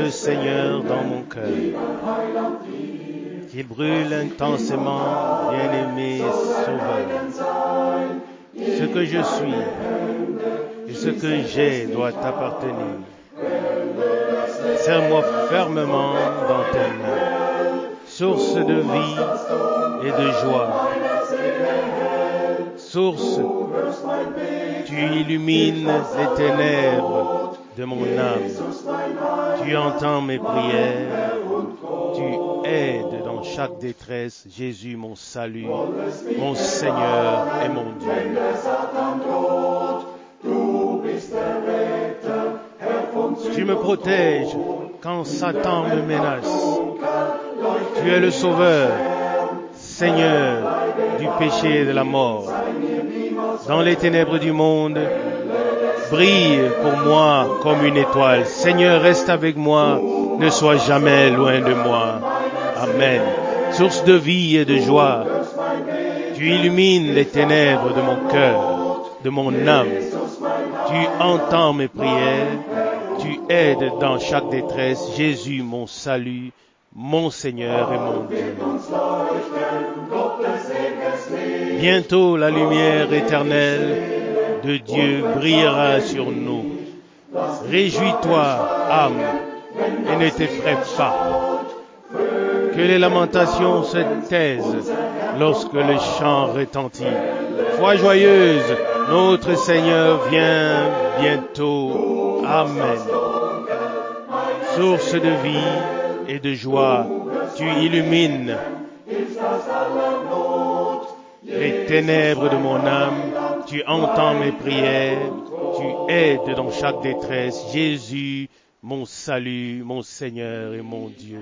le Seigneur dans mon cœur, qu'il brûle intensément, bien-aimé Sauveur. Ce que je suis et ce que j'ai doit t'appartenir. Serre-moi fermement dans tes mains, source de vie et de joie. Source, tu illumines les ténèbres de mon âme. Tu entends mes prières. Tu aides dans chaque détresse. Jésus, mon salut, mon Seigneur et mon Dieu. Tu me protèges quand Satan me menace. Tu es le Sauveur, Seigneur du péché et de la mort. Dans les ténèbres du monde, brille pour moi comme une étoile. Seigneur, reste avec moi, ne sois jamais loin de moi. Amen. Source de vie et de joie, tu illumines les ténèbres de mon cœur, de mon âme. Tu entends mes prières, tu aides dans chaque détresse. Jésus, mon salut, mon Seigneur et mon Dieu. Bientôt la lumière éternelle de Dieu brillera sur nous. Réjouis-toi, âme, et ne t'effraie pas. Que les lamentations se taisent lorsque le chant retentit. Sois joyeuse, notre Seigneur vient bientôt. Amen. Source de vie et de joie, tu illumines les ténèbres de mon âme, tu entends mes prières, tu aides dans chaque détresse. Jésus, mon salut, mon Seigneur et mon Dieu.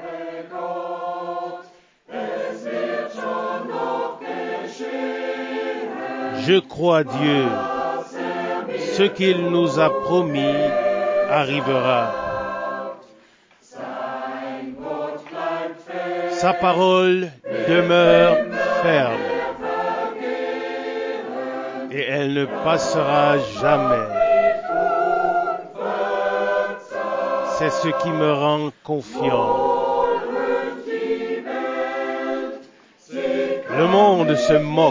Je crois Dieu, ce qu'il nous a promis arrivera. Sa parole demeure ferme et elle ne passera jamais. C'est ce qui me rend confiant. Le monde se moque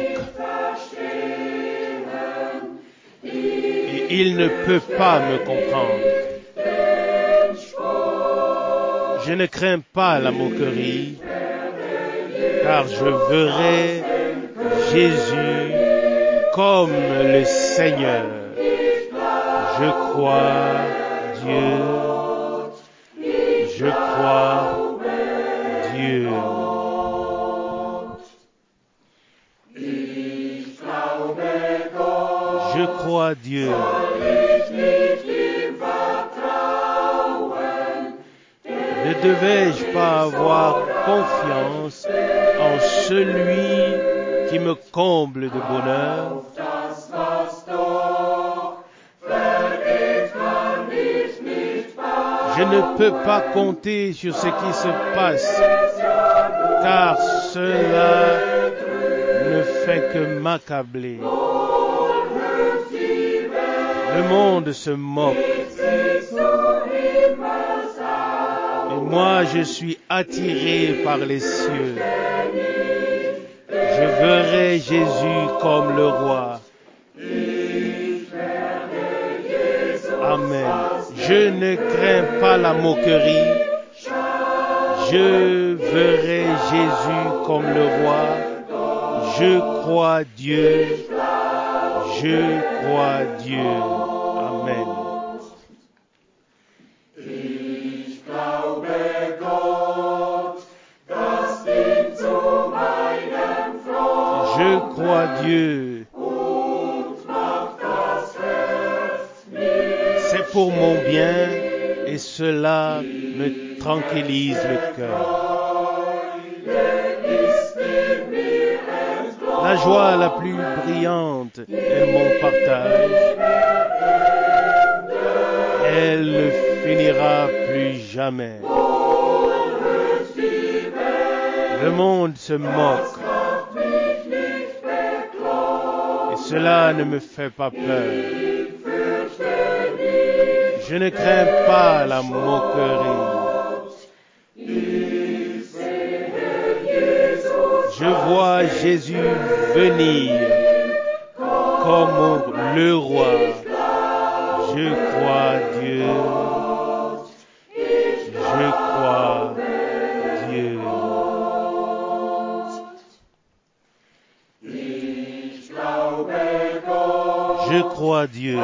et il ne peut pas me comprendre. Je ne crains pas la moquerie, car je verrai Jésus comme le Seigneur. Je crois Dieu. Je crois Dieu. Je crois Dieu. Ne devais-je pas avoir confiance en celui qui me comble de bonheur? Je ne peux pas compter sur ce qui se passe, car cela ne fait que m'accabler. Le monde se moque. Et moi, je suis attiré par les cieux. Je verrai Jésus comme le roi. Amen. Je ne crains pas la moquerie. Je verrai Jésus comme le roi. Je crois Dieu. Je crois Dieu. Amen. Je crois Dieu. C'est pour mon bien et cela me tranquillise le cœur. La joie la plus brillante est mon partage. Elle ne finira plus jamais. Le monde se moque. Et cela ne me fait pas peur. Je ne crains pas la moquerie. Je vois Jésus venir comme le roi. Je crois Dieu. Je crois Dieu. Je crois Dieu.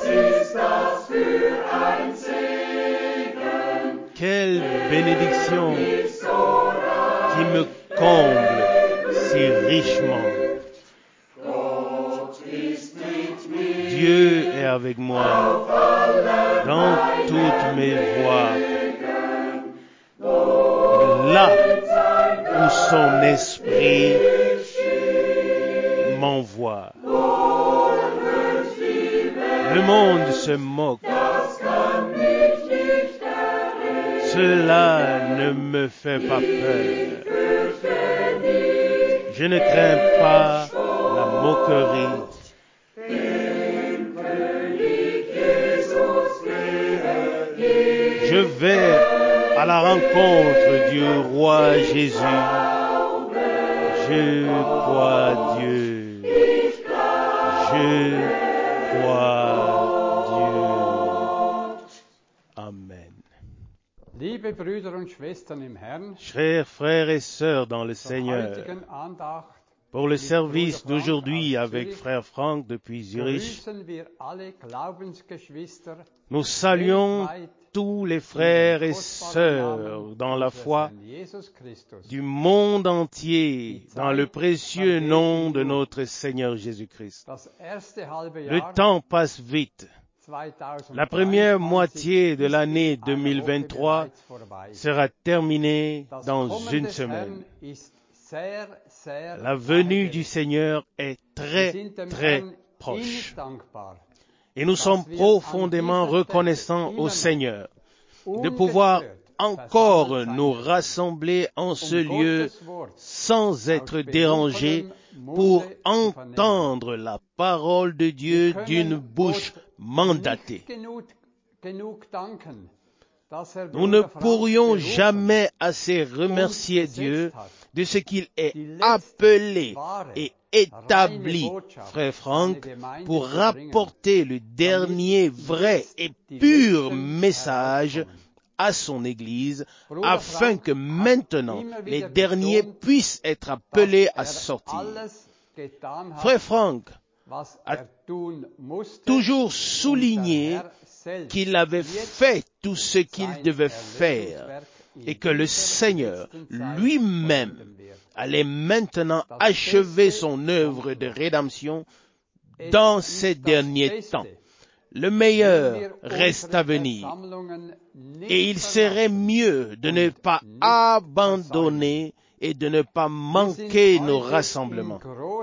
Quelle bénédiction qui me comble si richement. Dieu est avec moi dans toutes mes voies. Là où son esprit m'envoie. Le monde se moque. Cela ne me fait pas peur. Je ne crains pas la moquerie. Je vais à la rencontre du roi Jésus. Je crois Dieu. Je crois Dieu. Amen. Liebe Brüder und Schwestern im Herrn, Chers frères et sœurs dans le zur Seigneur, heutigen Andacht pour le service Bruder Frank d'aujourd'hui aus avec Zürich frère Franck depuis Zurich, grüßen wir alle Glaubensgeschwister nous saluons weltweit tous les in frères den et kostbaren sœurs Namen dans la unseres foi Herrn Jesus Christus. du monde entier dans le précieux nom de notre Seigneur Jésus-Christ. Das erste halbe Le Jahr temps passe vite. La première moitié de l'année 2023 sera terminée dans une semaine. La venue du Seigneur est très, très proche. Et nous sommes profondément reconnaissants au Seigneur de pouvoir encore nous rassembler en ce lieu sans être dérangés pour entendre la parole de Dieu d'une bouche mandatée. Nous ne pourrions jamais assez remercier Dieu de ce qu'il est appelé et établi, frère Franck, pour rapporter le dernier vrai et pur message à son Église, afin que maintenant les derniers puissent être appelés à sortir. Frère Franck a toujours souligné qu'il avait fait tout ce qu'il devait faire et que le Seigneur lui-même allait maintenant achever son œuvre de rédemption dans ces derniers temps. Le meilleur reste à venir et il serait mieux de ne pas abandonner et de ne pas manquer nos rassemblements.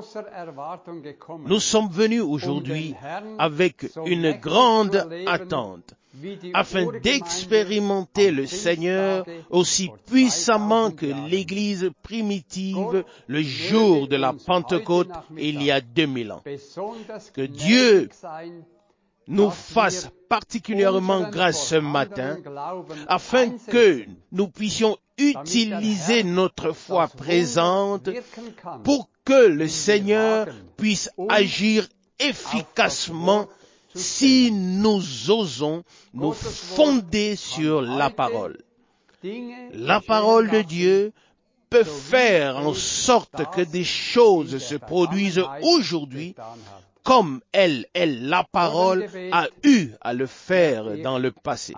Nous sommes venus aujourd'hui avec une grande attente afin d'expérimenter le Seigneur aussi puissamment que l'Église primitive le jour de la Pentecôte il y a 2000 ans. Que Dieu nous fasse particulièrement grâce ce matin, afin que nous puissions utiliser notre foi présente pour que le Seigneur puisse agir efficacement si nous osons nous fonder sur la parole. La parole de Dieu peut faire en sorte que des choses se produisent aujourd'hui comme elle, la parole, a eu à le faire dans le passé.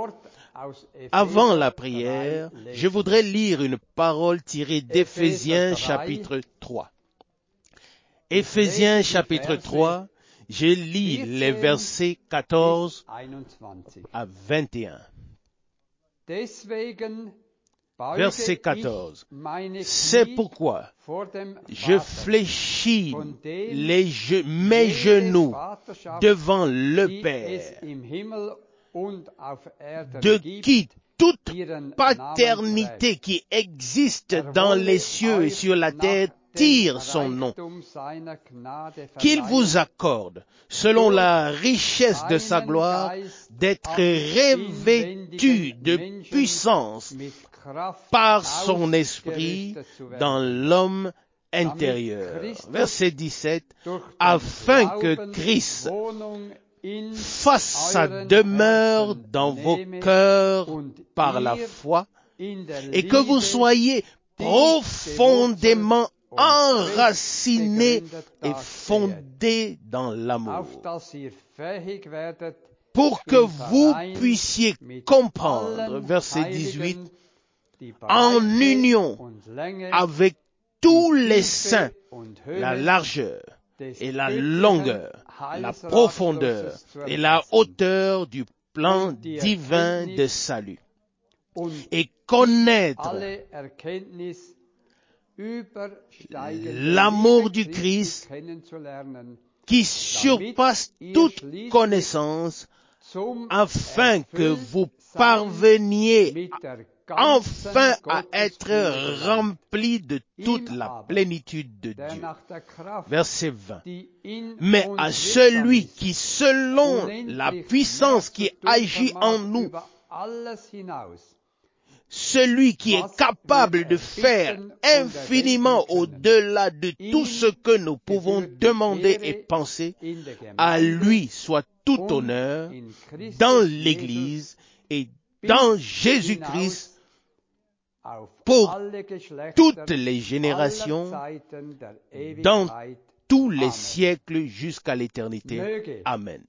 Avant la prière, je voudrais lire une parole tirée d'Éphésiens chapitre 3. Éphésiens chapitre 3, je lis les versets 14 à 21. Verset 14. C'est pourquoi je fléchis mes genoux devant le Père, de qui toute paternité qui existe dans les cieux et sur la terre retire son nom, qu'il vous accorde, selon la richesse de sa gloire, d'être revêtu de puissance par son esprit dans l'homme intérieur. Verset 17, afin que Christ fasse sa demeure dans vos cœurs par la foi, et que vous soyez profondément enracinés et fondés dans l'amour, pour que vous puissiez comprendre, verset 18, en union avec tous les saints, la largeur et la longueur, la profondeur et la hauteur du plan divin de salut, et connaître l'amour du Christ qui surpasse toute connaissance, afin que vous parveniez enfin à être remplis de toute la plénitude de Dieu. Verset 20. Mais à celui qui, selon la puissance qui agit en nous, celui qui est capable de faire infiniment au-delà de tout ce que nous pouvons demander et penser, à lui soit tout honneur dans l'Église et dans Jésus-Christ pour toutes les générations, dans tous les siècles jusqu'à l'éternité. Amen.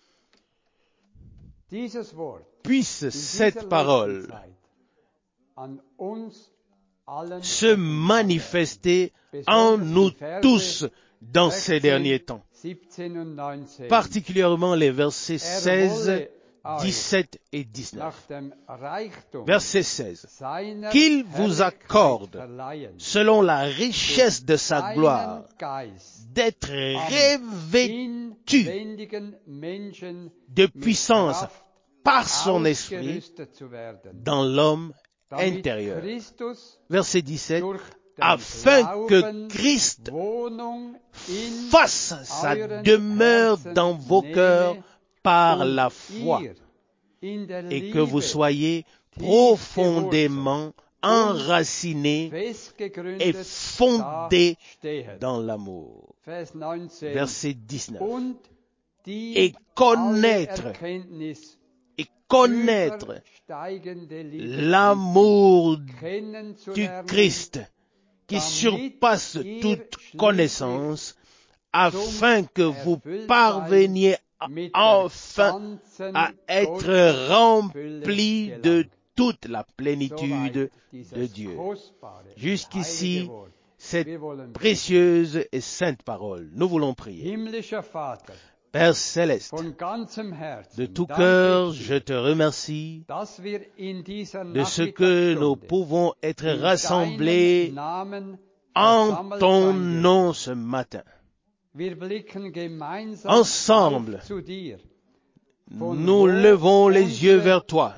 Puisse cette parole se manifester en nous tous dans ces derniers temps, particulièrement les versets 16, 17 et 19. Verset 16. Qu'il vous accorde, selon la richesse de sa gloire, d'être revêtu de puissance par son esprit dans l'homme intérieur. Verset 17. Afin que Christ fasse sa demeure dans vos cœurs par la foi, et que vous soyez profondément enracinés et fondés dans l'amour. Verset 19. Et connaître l'amour du Christ qui surpasse toute connaissance, afin que vous parveniez enfin à être remplis de toute la plénitude de Dieu. Jusqu'ici, cette précieuse et sainte parole. Nous voulons prier. Père céleste, de tout cœur, je te remercie de ce que nous pouvons être rassemblés en ton nom ce matin. Ensemble, nous levons les yeux vers toi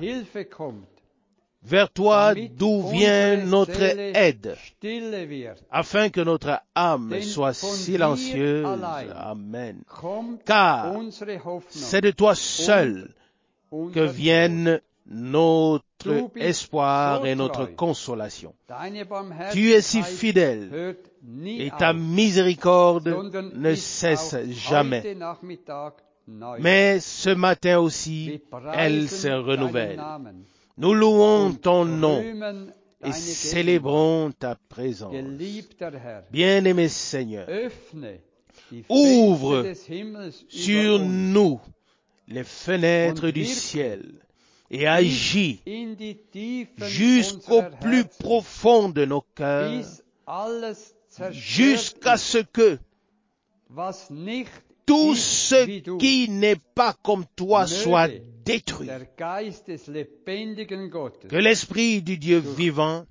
d'où vient notre aide, afin que notre âme soit silencieuse. Amen. Car c'est de toi seul que viennent notre espoir et notre consolation. Tu es si fidèle et ta miséricorde ne cesse jamais. Mais ce matin aussi, elle se renouvelle. Nous louons ton nom et célébrons ta présence. Bien-aimé Seigneur, ouvre sur nous les fenêtres du ciel et agis jusqu'au plus profond de nos cœurs, jusqu'à ce que tout ce qui n'est pas comme toi soit détruit. Que l'Esprit du Dieu vivant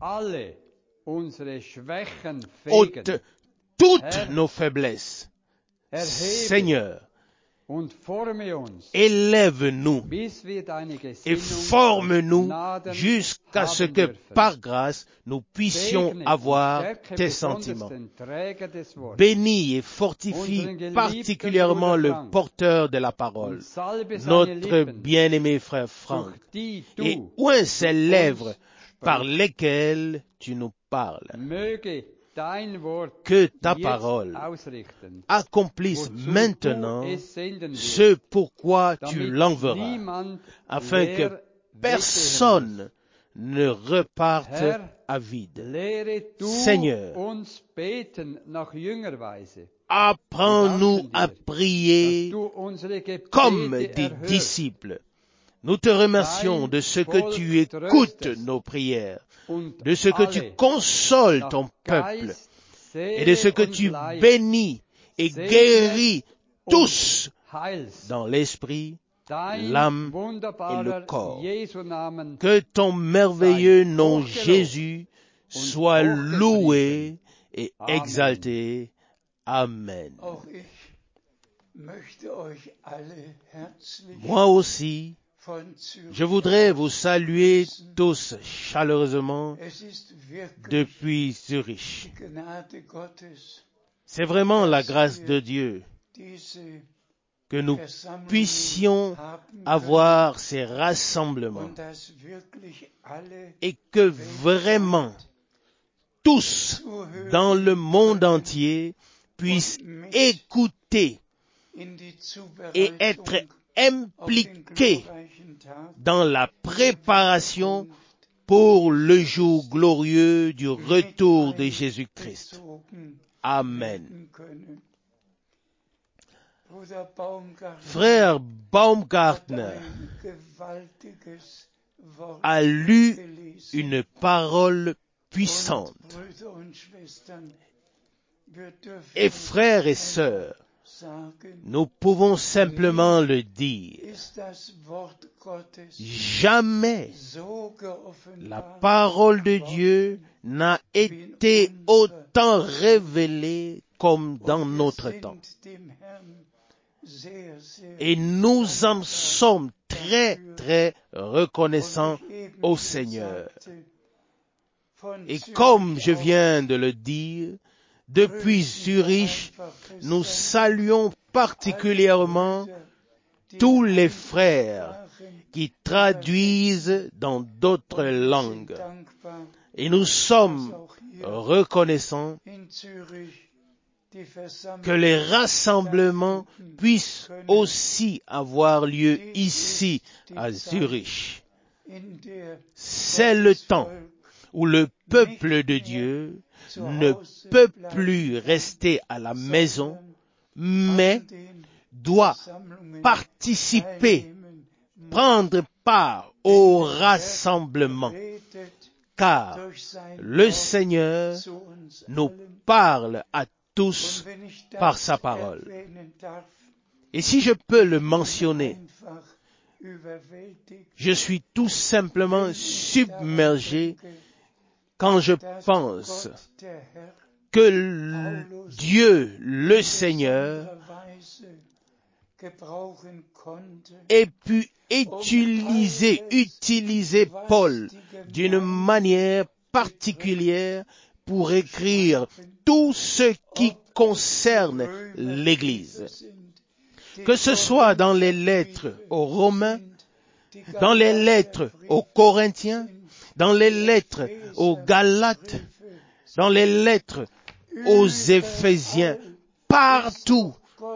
ôte toutes nos faiblesses, Seigneur, und forme uns, élève-nous bis wir deine et Gesinnung forme-nous Gnaden jusqu'à ce haben que dürfen. par grâce nous puissions Segne avoir und stärke tes besonders sentiments. den Träger des Wortes Bénis et fortifie unseren geliebten particulièrement Bruder le Frank porteur de la parole, und salbe seine notre Lippen, bien-aimé frère durch Franck, die et du oint zu ses uns lèvres par sprichst. lesquelles tu nous parles. Möge dein Wort Que ta jetzt parole ausrichten, accomplisse wozu maintenant du es senden ce wirst, pourquoi tu damit l'enverras, niemand afin que leer weggehen muss. personne ne reparte Herr, à vide. lehre du Seigneur, uns beten nach Jüngerweise. apprends-nous Wir à danken dir, prier dass du unsere comme Gebete des erhörst. disciples. Nous te remercions Dein de ce que Volk tu écoutes tröstest nos prières, und de ce que tu alle consoles nach ton peuple Geist, et de ce Seele que und tu Leib bénis et segnet guéris und tous heilst. dans l'esprit, Dein l'âme et le wunderbarer corps. Jesu Namen Que ton merveilleux sei nom hochgelobt Jésus und soit hochgepriesen. loué et Amen. exalté. Amen. Auch ich möchte euch alle herzlich Moi aussi, von Zürich je voudrais vous aus saluer grüßen. tous chaleureusement Es ist wirklich depuis Zurich. die Gnade Gottes, C'est vraiment la grâce de Dieu diese que nous Versammlungen puissions haben avoir ces können rassemblements und dass wirklich alle et que vraiment tous dans le monde entier puissent écouter in die et être Zubereitung auf den impliqués glorreichen Tag dans la préparation pour le jour glorieux du retour de Jésus-Christ. bezogen Amen. werden können. Bruder Baumgartner Frère hat Baumgartner ein gewaltiges Wort a lu gelesen. une parole Und puissante. Brüder und Schwestern, wir dürfen Et frères et sœurs, sagen, nous pouvons simplement le dire. ist das Wort Gottes Jamais so la geoffenbart parole de worden Dieu n'a été autant révélée comme dans und wir notre sind temps. dem Herrn sehr, sehr Et nous en dankbar sommes très, dafür. très reconnaissants Und ich eben au schon Seigneur. sagte, von Et Zürich comme je aus viens de le dire, depuis grüßen wir Zurich, einfach nous besonders saluons particulièrement alle Brüder, die tous les andere frères Sprachen qui traduisent dans d'autres und wir sind langues. dankbar, Et nous dass sommes auch hier reconnaissants in Zürich die que les Versammlungen rassemblements stattfinden puissent können. aussi avoir lieu Dies ici ist die à Zeit, Zurich. in der C'est le Gottes temps Volk où le peuple de Dieu zu ne Hause peut bleiben plus kann, rester à la maison, sondern mais an den doit Versammlungen participer, teilnehmen muss. prendre part au rassemblement, Redet car durch sein le Wort Seigneur zu uns nous allen. parle à tous Und wenn ich par das sa parole. erwähnen darf, Et si je peux le bin mentionner, einfach überwältigt, je suis tout simplement wenn ich submergé daran denke, quand je dass pense Gott, der Herr, que Dieu, le in Seigneur, besonderer Weise gebrauchen konnte, ait pu utiliser Paul d'une manière particulière pour écrire tout ce qui concerne l'Église. Que ce soit dans les lettres aux Romains, dans les lettres aux Corinthiens, dans les lettres aux Galates, dans les lettres aux Éphésiens, partout,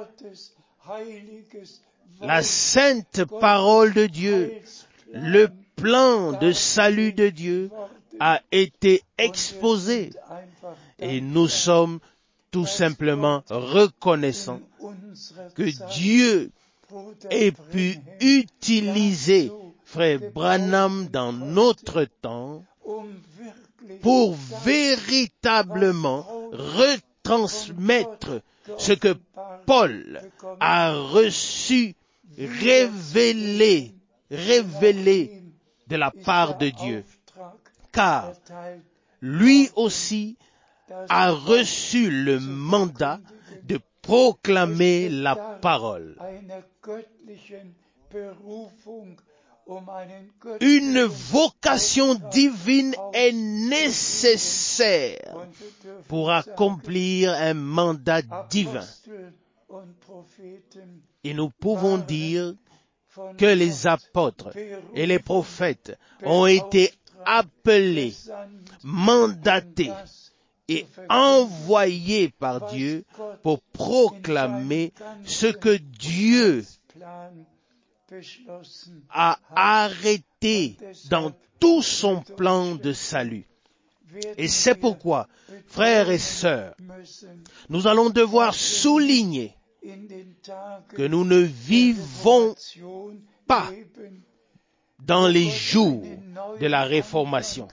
la sainte parole de Dieu, le plan de salut de Dieu a été exposé et nous sommes tout simplement reconnaissants que Dieu ait pu utiliser Frère Branham dans notre temps pour véritablement retransmettre ce que Paul a reçu, révélé de la part de Dieu. Car lui aussi a reçu le mandat de proclamer la parole. Une vocation divine est nécessaire pour accomplir un mandat divin. Et nous pouvons dire que les apôtres et les prophètes ont été appelés, mandatés et envoyés par Dieu pour proclamer ce que Dieu a arrêté dans tout son plan de salut. Et c'est pourquoi, frères et sœurs, nous allons devoir souligner que nous ne vivons pas dans les jours de la Réformation,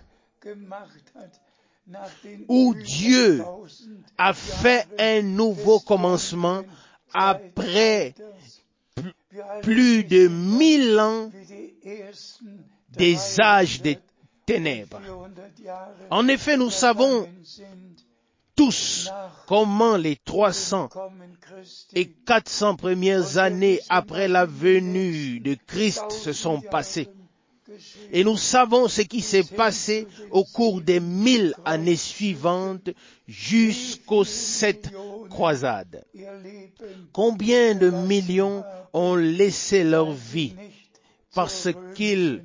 où Dieu a fait un nouveau commencement après plus de 1000 ans des âges des ténèbres. En effet, nous savons tous comment les 300 et 400 premières années après la venue de Christ se sont passées. Et nous savons ce qui s'est passé au cours des 1000 années suivantes jusqu'aux 7 croisades. Combien de millions ont laissé leur vie parce qu'ils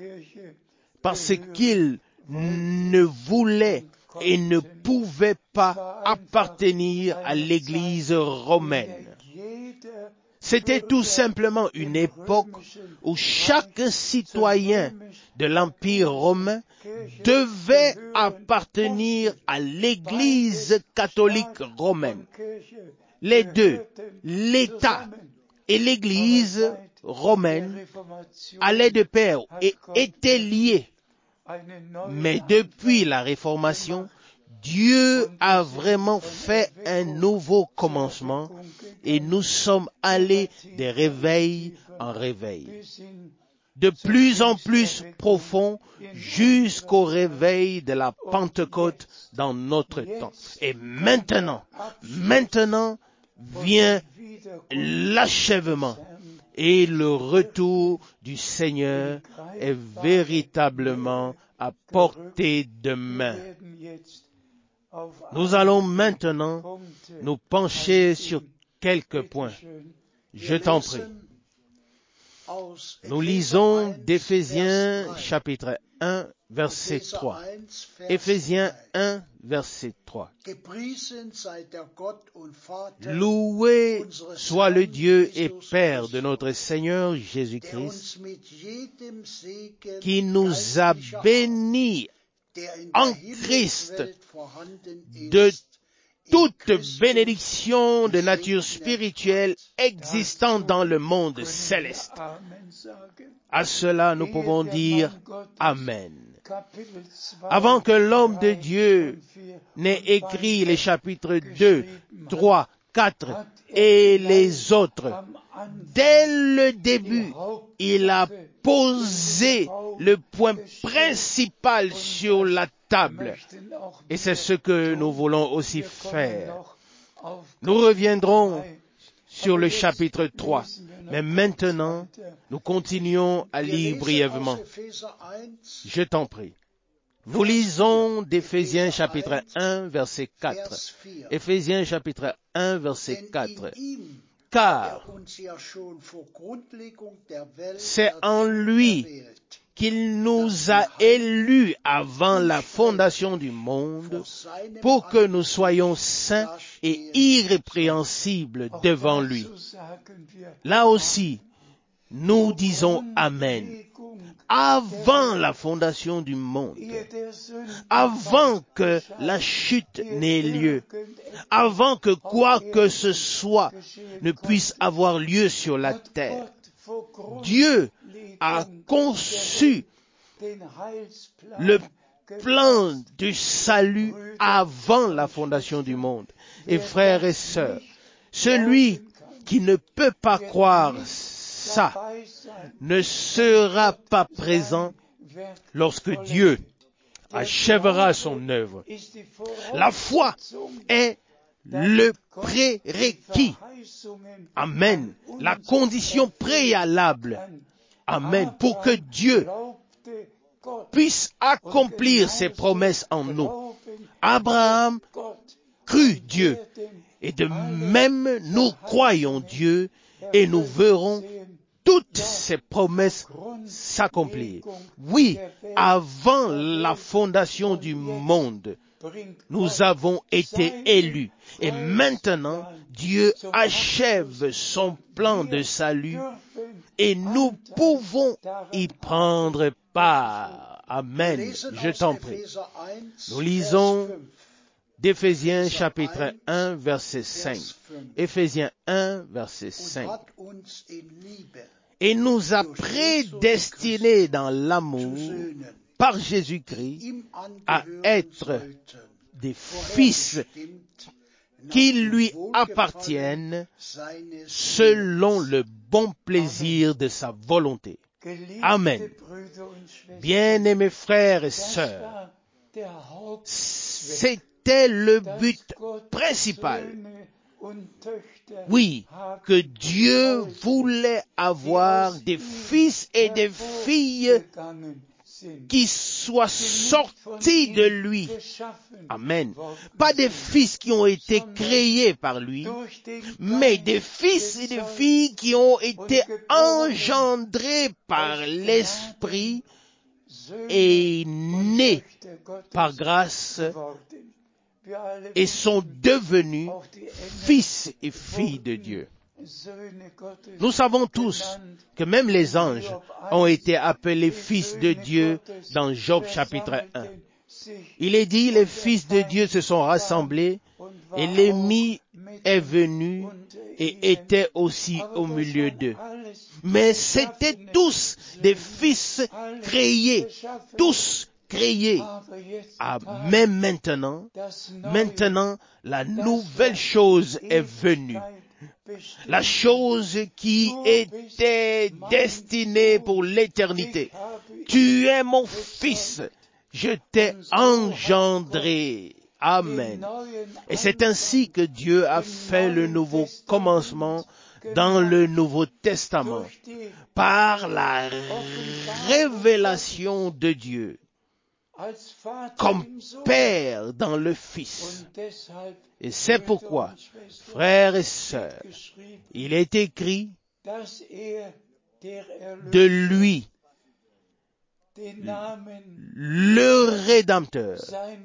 ne voulaient et ne pouvaient pas appartenir à l'Église romaine. C'était tout simplement une époque où chaque citoyen de l'Empire romain devait appartenir à l'Église catholique romaine. Les deux, l'État et l'Église romaine, allaient de pair et étaient liés. Mais depuis la Réformation, Dieu a vraiment fait un nouveau commencement et nous sommes allés de réveil en réveil, de plus en plus profond jusqu'au réveil de la Pentecôte dans notre temps. Et maintenant vient l'achèvement et le retour du Seigneur est véritablement à portée de main. Nous allons maintenant nous pencher sur quelques points. Je t'en prie. Nous lisons d'Éphésiens chapitre 1, verset 3. Éphésiens 1, verset 3. Loué soit le Dieu et Père de notre Seigneur Jésus-Christ, qui nous a bénis en Christ de toute bénédiction de nature spirituelle existant dans le monde céleste. À cela, nous pouvons dire Amen. Avant que l'homme de Dieu n'ait écrit les chapitres 2, 3, 4 et les autres, dès le début, il a posé le point principal sur la table. Et c'est ce que nous voulons aussi faire. Nous reviendrons sur le chapitre 3. Mais maintenant, nous continuons à lire brièvement. Je t'en prie. Nous lisons d'Éphésiens chapitre 1, verset 4. Éphésiens chapitre 1, verset 4. Car c'est en lui qu'il nous a élus avant la fondation du monde pour que nous soyons saints et irrépréhensibles devant lui. Là aussi, nous disons Amen. Avant la fondation du monde, avant que la chute n'ait lieu, avant que quoi que ce soit ne puisse avoir lieu sur la terre, Dieu a conçu le plan du salut avant la fondation du monde. Et frères et sœurs, celui qui ne peut pas croire ça ne sera pas présent lorsque Dieu achèvera son œuvre. La foi est le prérequis. Amen. La condition préalable. Amen. Pour que Dieu puisse accomplir ses promesses en nous. Abraham crut Dieu. Et de même, nous croyons Dieu et nous verrons toutes ces promesses s'accomplir. Oui, avant la fondation du monde, nous avons été élus. Et maintenant, Dieu achève son plan de salut et nous pouvons y prendre part. Amen. Je t'en prie. Nous lisons d'Éphésiens chapitre 1, verset 5. Éphésiens 1, verset 5. Et nous a prédestinés dans l'amour par Jésus-Christ à être des fils qui lui appartiennent selon le bon plaisir de sa volonté. Amen. Bien-aimés frères et sœurs, c'était le but principal. Oui, que Dieu voulait avoir des fils et des filles qui soient sortis de lui. Amen. Pas des fils qui ont été créés par lui, mais des fils et des filles qui ont été engendrés par l'Esprit et nés par grâce et sont devenus fils et filles de Dieu. Nous savons tous que même les anges ont été appelés fils de Dieu dans Job chapitre 1. Il est dit, les fils de Dieu se sont rassemblés et l'ennemi est venu et était aussi au milieu d'eux. Mais c'étaient tous des fils créés, tous créés. Ah, mais maintenant, la nouvelle chose est venue. La chose qui était destinée pour l'éternité. Tu es mon fils, je t'ai engendré. Amen. Et c'est ainsi que Dieu a fait le nouveau commencement dans le Nouveau Testament, par la révélation de Dieu, comme Père dans le Fils. Et c'est pourquoi, frères et sœurs, il est écrit de lui, le Rédempteur,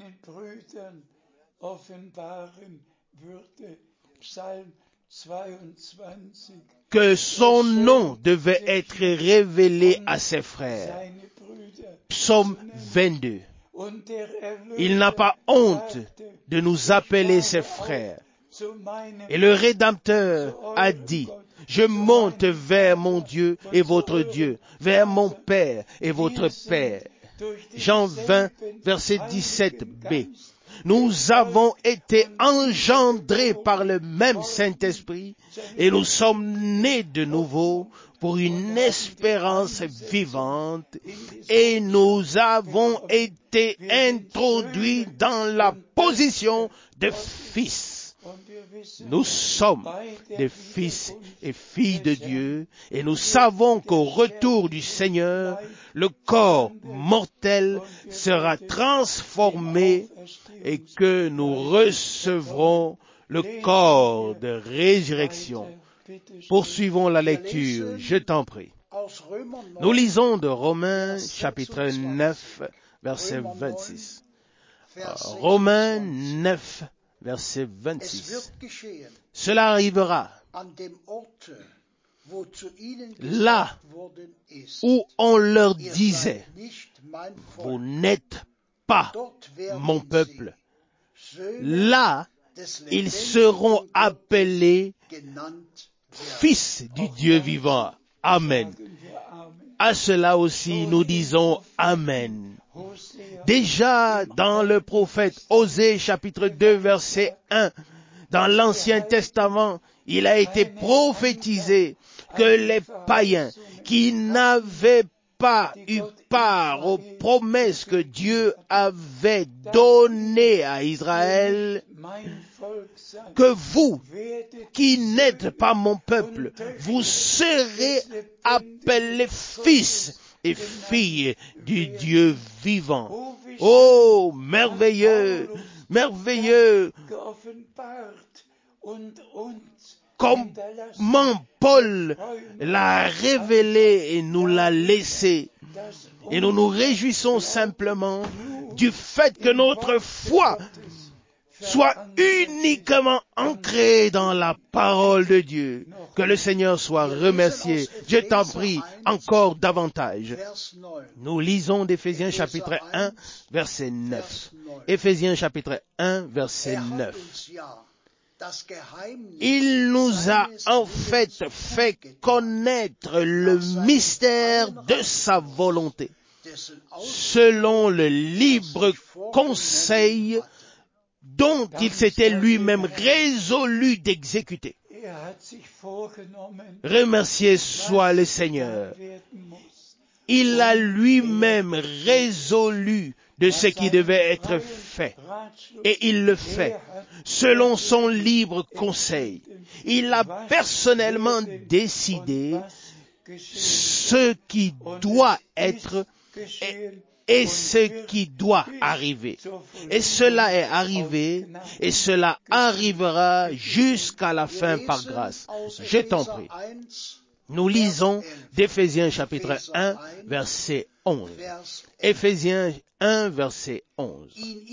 que son nom devait être révélé à ses frères. Psaume 22. Il n'a pas honte de nous appeler ses frères. Et le Rédempteur a dit, je monte vers mon Dieu et votre Dieu, vers mon Père et votre Père. Jean 20, verset 17b. Nous avons été engendrés par le même Saint-Esprit et nous sommes nés de nouveau pour une espérance vivante et nous avons été introduits dans la position de fils. Nous sommes des fils et filles de Dieu et nous savons qu'au retour du Seigneur, le corps mortel sera transformé et que nous recevrons le corps de résurrection. Poursuivons la lecture, je t'en prie. Nous lisons de Romains chapitre 9, verset 26. Romains 9, verset 26. Cela arrivera là où on leur disait, vous n'êtes pas mon peuple. Là, ils seront appelés fils du Dieu vivant. Amen. À cela aussi, nous disons Amen. Déjà, dans le prophète Osée, chapitre 2, verset 1, dans l'Ancien Testament, il a été prophétisé que les païens qui n'avaient pas eu part aux promesses que Dieu avait données à Israël, que vous, qui n'êtes pas mon peuple, vous serez appelés fils et filles du Dieu vivant. Oh, merveilleux, merveilleux. Comment Paul l'a révélé et nous l'a laissé. Et nous nous réjouissons simplement du fait que notre foi soit uniquement ancrée dans la parole de Dieu. Que le Seigneur soit remercié. Je t'en prie encore davantage. Nous lisons d'Éphésiens chapitre 1, verset 9. Éphésiens chapitre 1, verset 9. Il nous a en fait connaître le mystère de sa volonté, selon le libre conseil dont il s'était lui-même résolu d'exécuter. Remercié soit le Seigneur. Il a lui-même résolu de ce qui devait être fait. Et il le fait selon son libre conseil. Il a personnellement décidé ce qui doit être et ce qui doit arriver. Et cela est arrivé et cela arrivera jusqu'à la fin par grâce. Je t'en prie. Nous lisons d'Éphésiens chapitre 1, verset 11. Éphésiens 1, verset 11.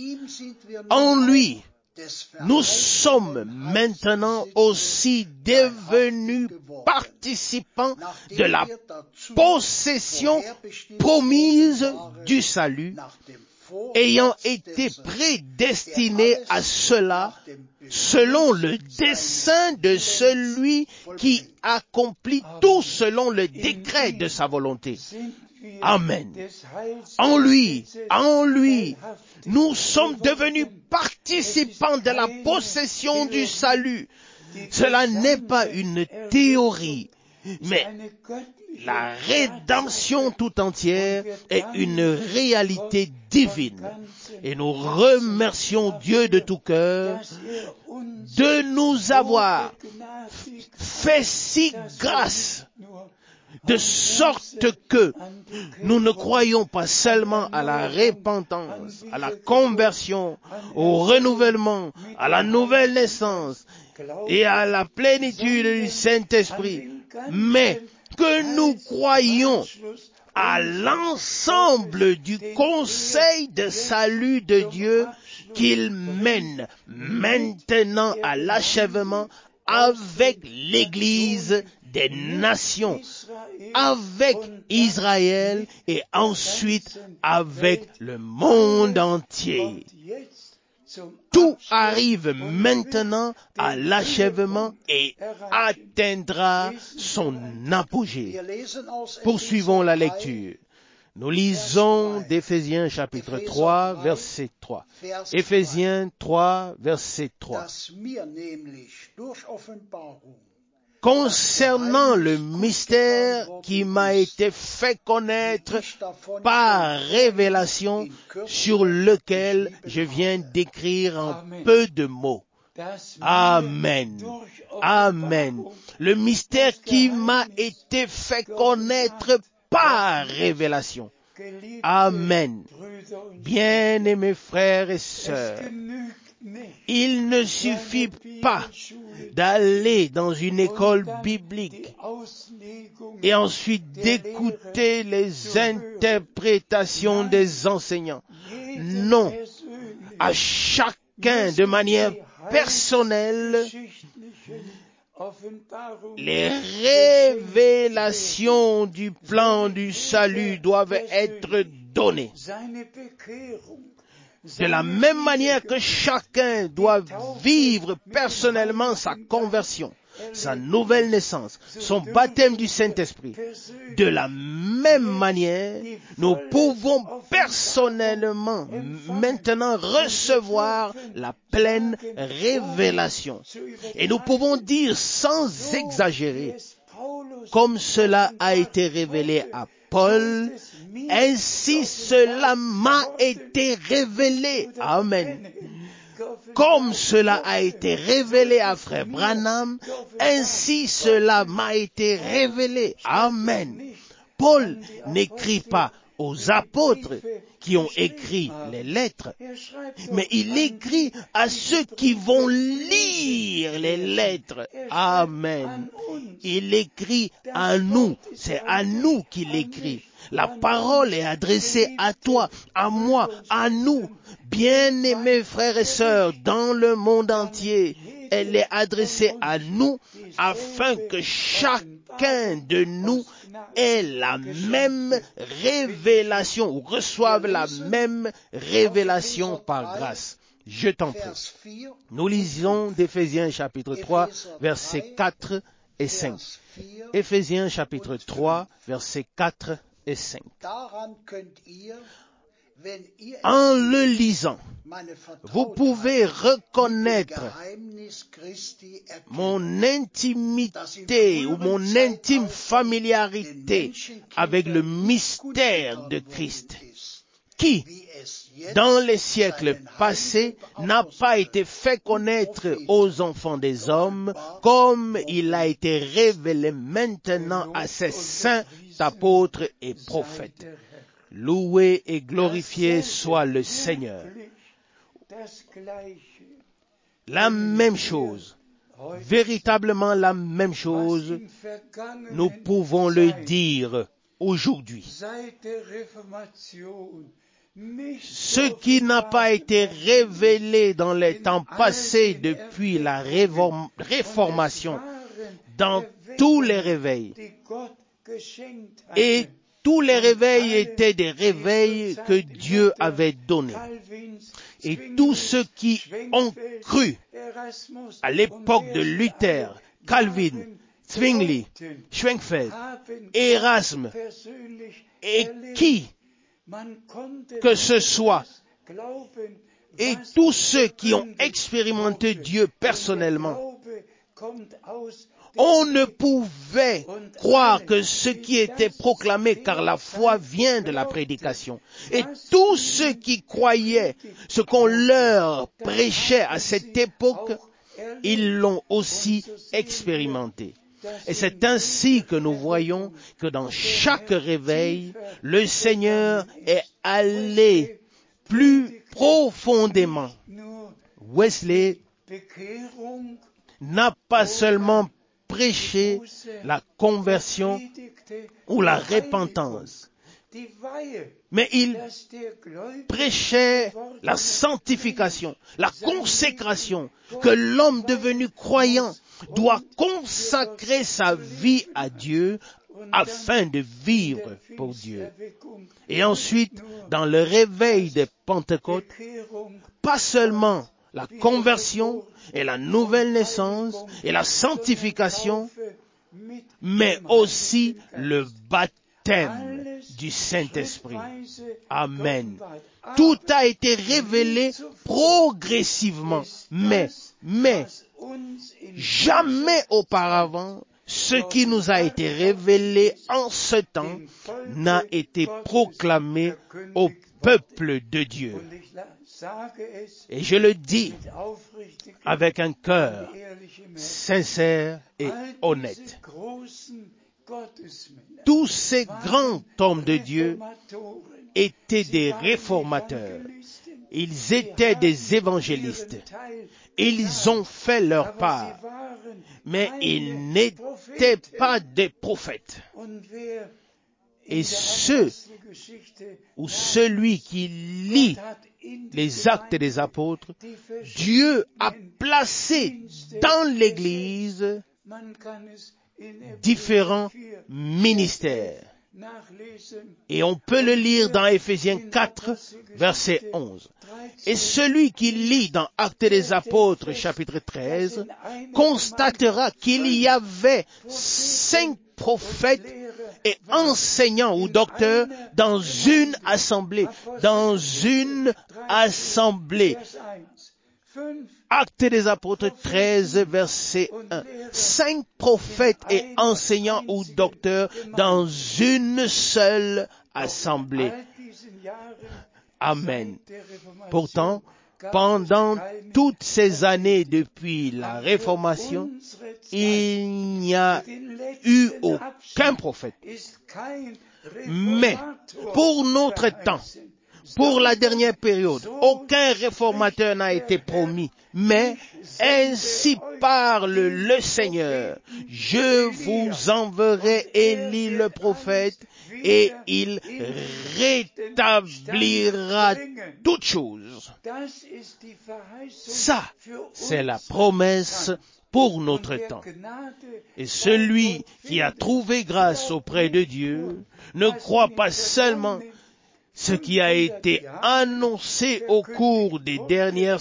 En lui, nous sommes maintenant aussi devenus participants de la possession promise du salut, ayant été prédestinés à cela selon le dessein de celui qui accomplit tout selon le décret de sa volonté. Amen. En lui, nous sommes devenus participants de la possession du salut. Cela n'est pas une théorie, mais la rédemption tout entière est une réalité divine. Et nous remercions Dieu de tout cœur de nous avoir fait si grâce, de sorte que nous ne croyons pas seulement à la repentance, à la conversion, au renouvellement, à la nouvelle naissance et à la plénitude du Saint-Esprit, mais que nous croyons à l'ensemble du conseil de salut de Dieu qu'il mène maintenant à l'achèvement avec l'Église des nations, avec Israël et ensuite avec le monde entier. Tout arrive maintenant à l'achèvement et atteindra son apogée. Poursuivons la lecture. Nous lisons d'Éphésiens chapitre 3, verset 3. Éphésiens 3, verset 3. Concernant le mystère qui m'a été fait connaître par révélation, sur lequel je viens d'écrire en peu de mots. Amen. Amen. Le mystère qui m'a été fait connaître par révélation. Amen. Bien-aimés frères et sœurs, il ne suffit pas d'aller dans une école biblique et ensuite d'écouter les interprétations des enseignants. Non, à chacun de manière personnelle, les révélations du plan du salut doivent être données. De la même manière que chacun doit vivre personnellement sa conversion, sa nouvelle naissance, son baptême du Saint-Esprit. De la même manière, nous pouvons personnellement maintenant recevoir la pleine révélation. Et nous pouvons dire sans exagérer comme cela a été révélé à Paul, ainsi cela m'a été révélé. Amen. Comme cela a été révélé à frère Branham, ainsi cela m'a été révélé. Amen. Paul n'écrit pas aux apôtres qui ont écrit les lettres, mais il écrit à ceux qui vont lire les lettres. Amen. Il écrit à nous. C'est à nous qu'il écrit. La parole est adressée à toi, à moi, à nous. Bien-aimés frères et sœurs, dans le monde entier, elle est adressée à nous afin que chacun de nous ait la même révélation ou reçoive la même révélation par grâce. Je t'en prie. Nous lisons d'Éphésiens chapitre 3, versets 4 et 5. Éphésiens chapitre 3, versets 4 et 5. En le lisant, vous pouvez reconnaître mon intimité ou mon intime familiarité avec le mystère de Christ, qui, dans les siècles passés, n'a pas été fait connaître aux enfants des hommes, comme il a été révélé maintenant à ses saints apôtres et prophètes. Loué et glorifié soit le Seigneur. La même chose, véritablement la même chose, nous pouvons le dire aujourd'hui. Ce qui n'a pas été révélé dans les temps passés depuis la réformation, dans tous les réveils, et tous les réveils étaient des réveils que Dieu avait donnés. Et tous ceux qui ont cru à l'époque de Luther, Calvin, Zwingli, Schwenkfeld, Erasme, et qui que ce soit, et tous ceux qui ont expérimenté Dieu personnellement, on ne pouvait croire que ce qui était proclamé, car la foi vient de la prédication. Et tous ceux qui croyaient ce qu'on leur prêchait à cette époque, ils l'ont aussi expérimenté. Et c'est ainsi que nous voyons que dans chaque réveil, le Seigneur est allé plus profondément. Wesley n'a pas seulement prêché la conversion ou la repentance, mais il prêchait la sanctification, la consécration, que l'homme devenu croyant doit consacrer sa vie à Dieu afin de vivre pour Dieu. Et ensuite, dans le réveil des Pentecôtes, pas seulement la conversion et la nouvelle naissance et la sanctification, mais aussi le baptême du Saint-Esprit. Amen. Tout a été révélé progressivement, mais jamais auparavant, ce qui nous a été révélé en ce temps n'a été proclamé au peuple de Dieu. Et je le dis avec un cœur sincère et honnête. Tous ces grands hommes de Dieu étaient des réformateurs. Ils étaient des évangélistes. Ils ont fait leur part, mais ils n'étaient pas des prophètes. Et celui qui lit les actes des apôtres, Dieu a placé dans l'Église différents ministères. Et on peut le lire dans Éphésiens 4, verset 11. Et celui qui lit dans Actes des Apôtres, chapitre 13, constatera qu'il y avait 5 prophètes et enseignants ou docteurs dans une assemblée. Actes des apôtres 13, verset 1. 5 prophètes et enseignants ou docteurs dans une seule assemblée. Amen. Pourtant, pendant toutes ces années depuis la Réformation, il n'y a eu aucun prophète. Mais pour notre temps, pour la dernière période, aucun réformateur n'a été promis. Mais ainsi parle le Seigneur. Je vous enverrai Élie le prophète et il rétablira toutes choses. Ça, c'est la promesse pour notre temps. Et celui qui a trouvé grâce auprès de Dieu ne croit pas seulement ce qui a été annoncé au cours des dernières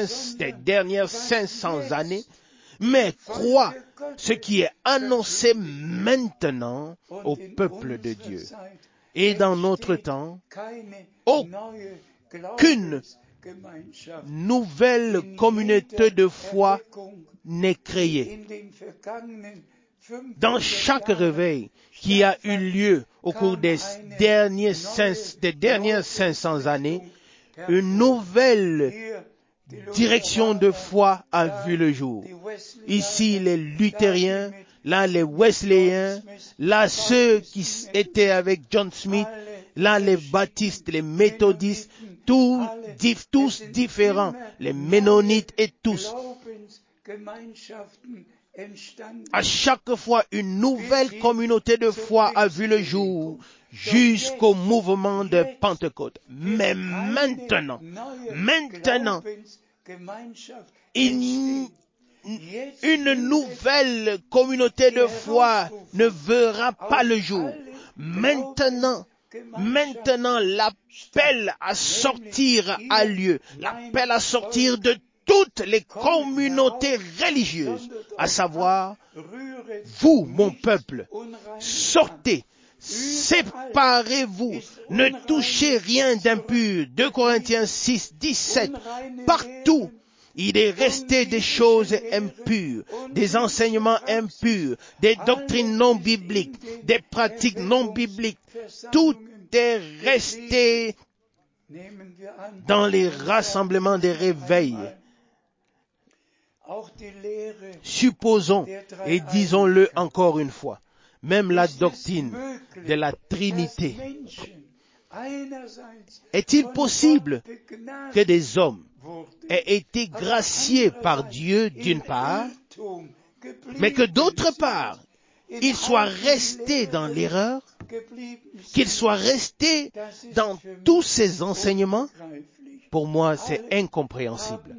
500 années, mais croit ce qui est annoncé maintenant au peuple de Dieu. Et dans notre temps, aucune nouvelle communauté de foi n'est créée. Dans chaque réveil qui a eu lieu au cours des dernières 500 années, une nouvelle direction de foi a vu le jour. Ici, les luthériens, là, les wesleyens, là, ceux qui étaient avec John Smith, là, les baptistes, les méthodistes, tous différents, les ménonites et tous. À chaque fois, une nouvelle communauté de foi a vu le jour jusqu'au mouvement de Pentecôte. Mais maintenant, une nouvelle communauté de foi ne verra pas le jour. Maintenant, l'appel à sortir a lieu. L'appel à sortir de toutes les communautés religieuses, à savoir, vous, mon peuple, sortez, séparez-vous, ne touchez rien d'impur. 2 Corinthiens 6, 17. Partout, il est resté des choses impures, des enseignements impurs, des doctrines non bibliques, des pratiques non bibliques. Tout est resté dans les rassemblements des réveils. Supposons, et disons-le encore une fois, même la doctrine de la Trinité. Est-il possible que des hommes aient été graciés par Dieu d'une part, mais que d'autre part, ils soient restés dans l'erreur, qu'ils soient restés dans tous ces enseignements? Pour moi, c'est incompréhensible.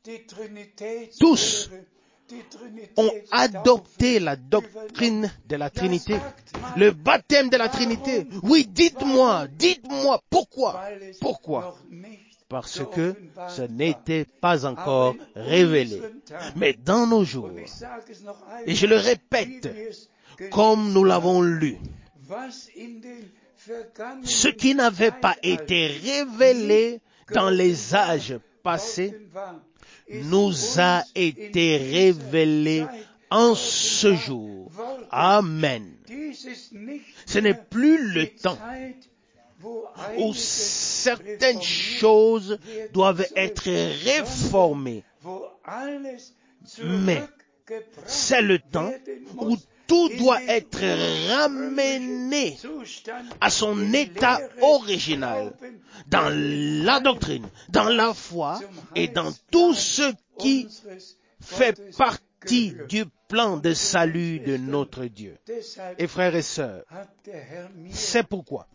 Tous ont adopté la doctrine de la Trinité, le baptême de la Trinité. Oui, dites-moi, pourquoi? Pourquoi? Parce que ce n'était pas encore révélé. Mais dans nos jours, et je le répète, comme nous l'avons lu, ce qui n'avait pas été révélé dans les âges passés nous a été révélé en ce jour. Amen. Ce n'est plus le temps où certaines choses doivent être réformées, mais c'est le temps où tout doit être ramené à son état original, dans la doctrine, dans la foi et dans tout ce qui fait partie du plan de salut de notre Dieu. Et frères et sœurs, c'est pourquoi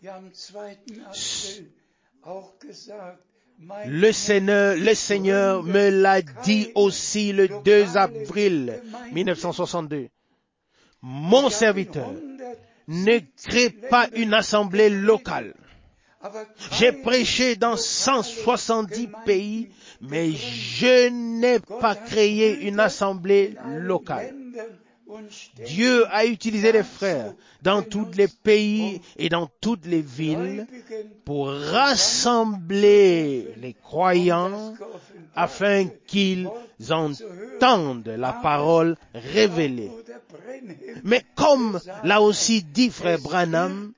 le Seigneur me l'a dit aussi le 2 avril 1962. Mon serviteur ne crée pas une assemblée locale. J'ai prêché dans 170 pays, mais je n'ai pas créé une assemblée locale. Dieu a utilisé les frères dans tous les pays et dans toutes les villes pour rassembler les croyants afin qu'ils entendent la parole révélée. Mais comme l'a aussi dit frère Branham,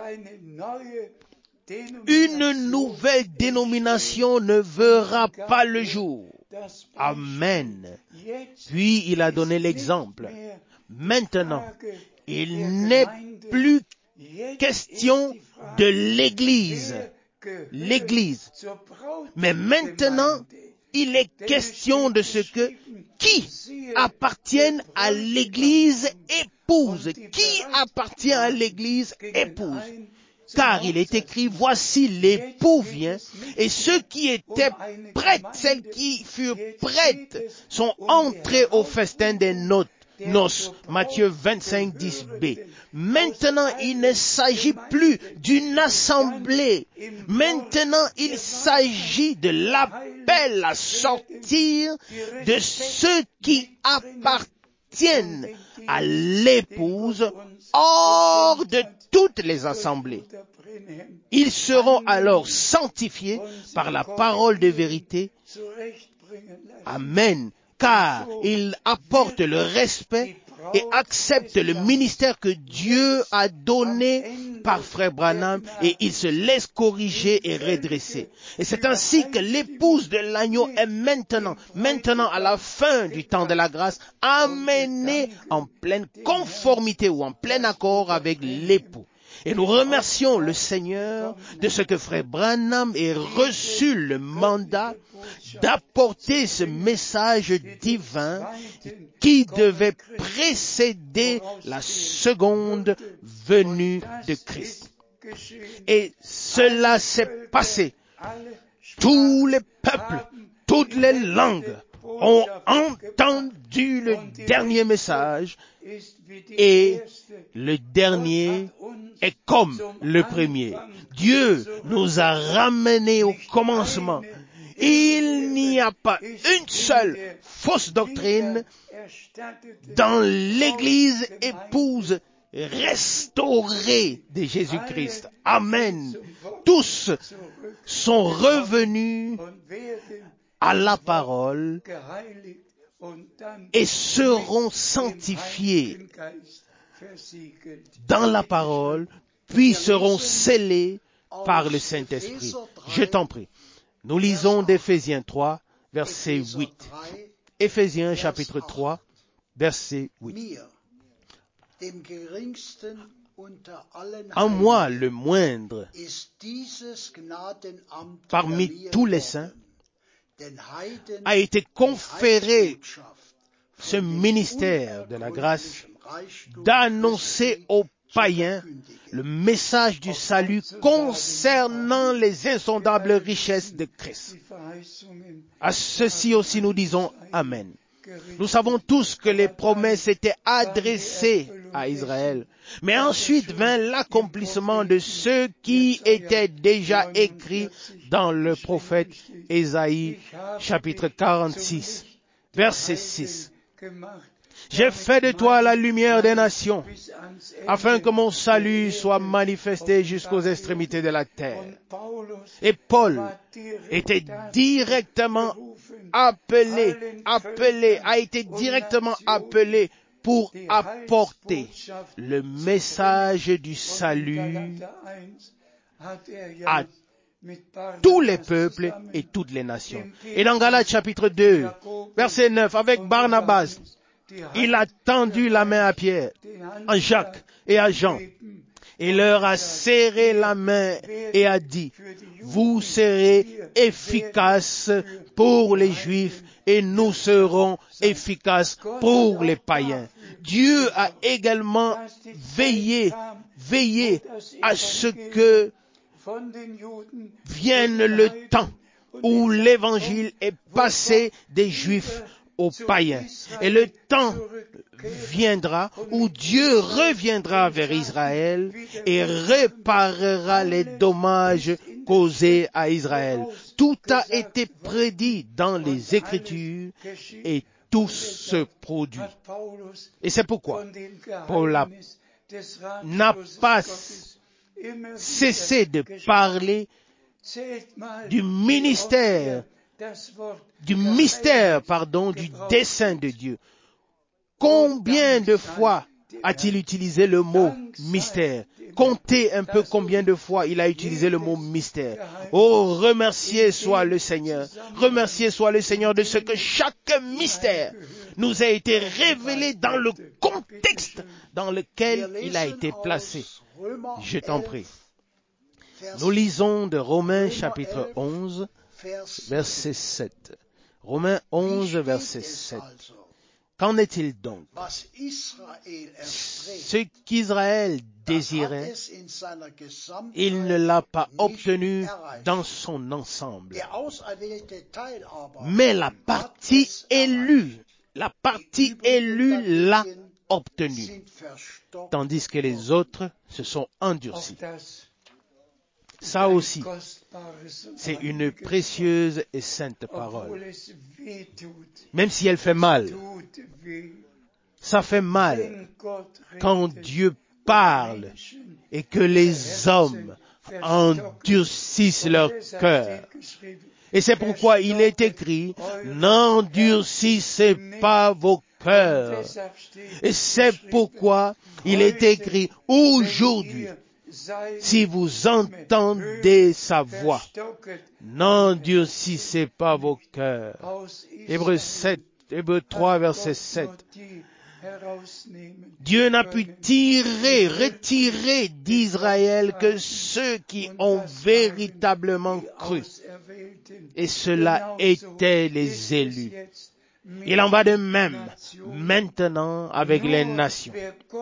une nouvelle dénomination ne verra pas le jour. Amen. Puis il a donné l'exemple. Maintenant, il n'est plus question de l'Église. Mais maintenant, il est question de ce que qui appartiennent à l'Église épouse. Qui appartient à l'Église épouse? Car il est écrit, voici l'époux vient, et ceux qui étaient prêts, celles qui furent prêtes, sont entrés au festin des noces. Matthieu 25, 10b. Maintenant, il ne s'agit plus d'une assemblée. Maintenant, il s'agit de l'appel à sortir de ceux qui appartiennent à l'épouse hors de toutes les assemblées. Ils seront alors sanctifiés par la parole de vérité. Amen. Car ils apportent le respect et acceptent le ministère que Dieu a donné par frère Branham et ils se laissent corriger et redresser. Et c'est ainsi que l'épouse de l'agneau est maintenant à la fin du temps de la grâce, amenée en pleine conformité ou en plein accord avec l'époux. Et nous remercions le Seigneur de ce que frère Branham ait reçu le mandat d'apporter ce message divin qui devait précéder la seconde venue de Christ. Et cela s'est passé. Tous les peuples, toutes les langues ont entendu le dernier message et le dernier est comme le premier. Dieu nous a ramenés au commencement. Il n'y a pas une seule fausse doctrine dans l'Église épouse restaurée de Jésus-Christ. Amen. Tous sont revenus à la parole et seront sanctifiés dans la parole, puis seront scellés par le Saint-Esprit. Je t'en prie. Nous lisons d'Éphésiens 3, verset 8. Éphésiens chapitre 3, verset 8. En moi, le moindre, parmi tous les saints, a été conféré ce ministère de la grâce d'annoncer aux païens le message du salut concernant les insondables richesses de Christ. À ceci aussi nous disons Amen. Nous savons tous que les promesses étaient adressées à Israël, mais ensuite vint l'accomplissement de ce qui était déjà écrit dans le prophète Ésaïe, chapitre 46, verset 6. J'ai fait de toi la lumière des nations, afin que mon salut soit manifesté jusqu'aux extrémités de la terre. Et Paul était directement appelé pour apporter le message du salut à tous les peuples et toutes les nations. Et dans Galates chapitre 2, verset 9, avec Barnabas, il a tendu la main à Pierre, à Jacques et à Jean, et leur a serré la main et a dit, vous serez efficaces pour les Juifs et nous serons efficaces pour les païens. Dieu a également veillé à ce que vienne le temps où l'évangile est passé des Juifs aux païens. Et le temps viendra où Dieu reviendra vers Israël et réparera les dommages causés à Israël. Tout a été prédit dans les Écritures et tout se produit. Et c'est pourquoi Paul n'a pas cessé de parler du mystère, du dessein de Dieu. Combien de fois a-t-il utilisé le mot mystère? Comptez un peu combien de fois il a utilisé le mot mystère. Oh, remercié soit le Seigneur. Remercié soit le Seigneur de ce que chaque mystère nous a été révélé dans le contexte dans lequel il a été placé. Je t'en prie. Nous lisons de Romains chapitre 11, verset 7. Romains 11, verset 7. Qu'en est-il donc? Ce qu'Israël désirait, il ne l'a pas obtenu dans son ensemble. Mais la partie élue l'a obtenu, tandis que les autres se sont endurcis. Ça aussi, c'est une précieuse et sainte parole. Même si elle fait mal, ça fait mal quand Dieu parle et que les hommes endurcissent leur cœur. Et c'est pourquoi il est écrit, n'endurcissez pas vos cœurs. Et c'est pourquoi il est écrit, aujourd'hui, si vous entendez sa voix, n'endurcissez pas vos cœurs. Hébreux 3, verset 7. Dieu n'a pu retirer d'Israël que ceux qui ont véritablement cru. Et cela était les élus. Il en va de même maintenant avec les nations.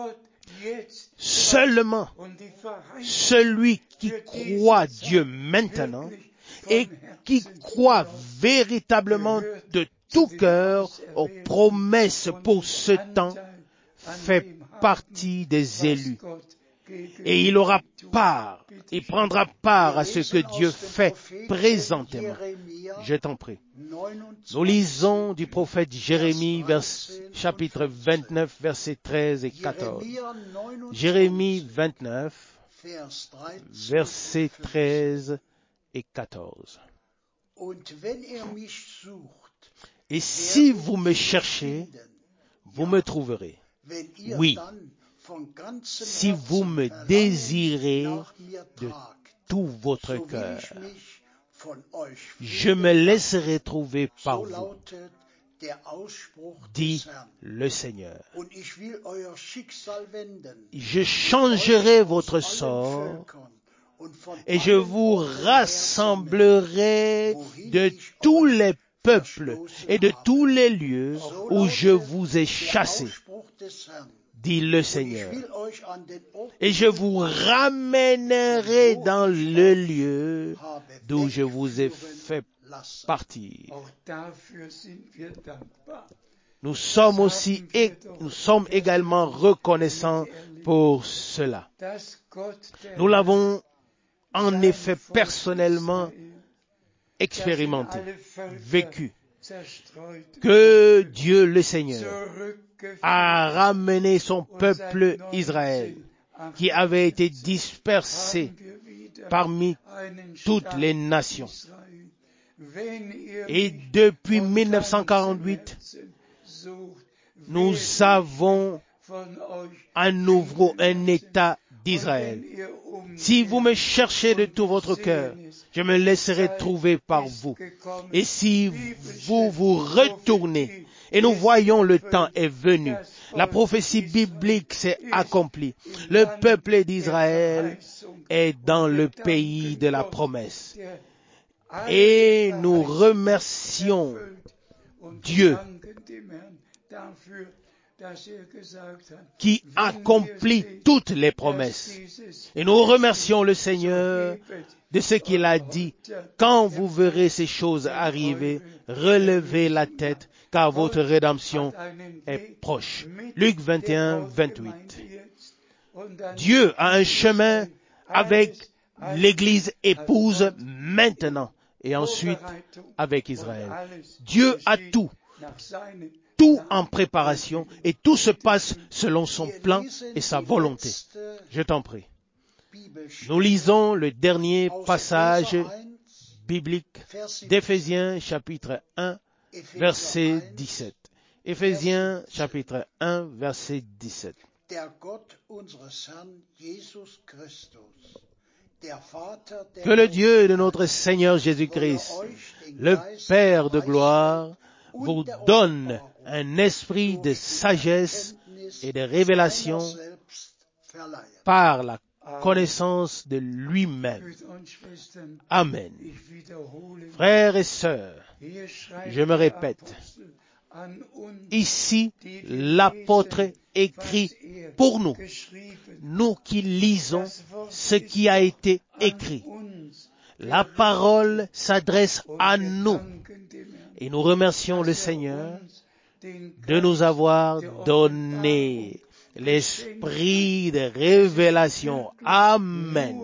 Seulement celui qui croit Dieu maintenant et qui croit véritablement de tout cœur aux promesses pour ce temps fait partie des élus. Et il prendra part à ce que Dieu fait présentement. Je t'en prie. Nous lisons du prophète Jérémie, chapitre 29, versets 13 et 14. Jérémie 29, versets 13 et 14. Et si vous me cherchez, vous me trouverez. Oui, si vous me désirez de tout votre cœur, je me laisserai trouver par vous, dit le Seigneur. Je changerai votre sort et je vous rassemblerai de tous les peuples et de tous les lieux où je vous ai chassés, dit le Seigneur. Et je vous ramènerai dans le lieu d'où je vous ai fait partir. Nous sommes également reconnaissants pour cela. Nous l'avons en effet personnellement expérimenté, vécu, que Dieu le Seigneur a ramené son peuple Israël, qui avait été dispersé parmi toutes les nations. Et depuis 1948, nous avons à nouveau un État d'Israël. Si vous me cherchez de tout votre cœur, je me laisserai trouver par vous. Et si vous vous retournez, et nous voyons le temps est venu, la prophétie biblique s'est accomplie. Le peuple d'Israël est dans le pays de la promesse. Et nous remercions Dieu qui accomplit toutes les promesses. Et nous remercions le Seigneur de ce qu'il a dit. Quand vous verrez ces choses arriver, relevez la tête, car votre rédemption est proche. Luc 21, 28. Dieu a un chemin avec l'Église épouse maintenant et ensuite avec Israël. Dieu a tout tout en préparation et tout se passe selon son plan et sa volonté. Je t'en prie. Nous lisons le dernier passage biblique d'Éphésiens chapitre 1, verset 17. Éphésiens chapitre 1, verset 17. Que le Dieu de notre Seigneur Jésus-Christ, le Père de gloire, vous donne un esprit de sagesse et de révélation par la connaissance de lui-même. Amen. Frères et sœurs, je me répète, ici, l'apôtre écrit pour nous, nous qui lisons ce qui a été écrit. La parole s'adresse à nous et nous remercions le Seigneur de nous avoir donné l'esprit de révélation. Amen.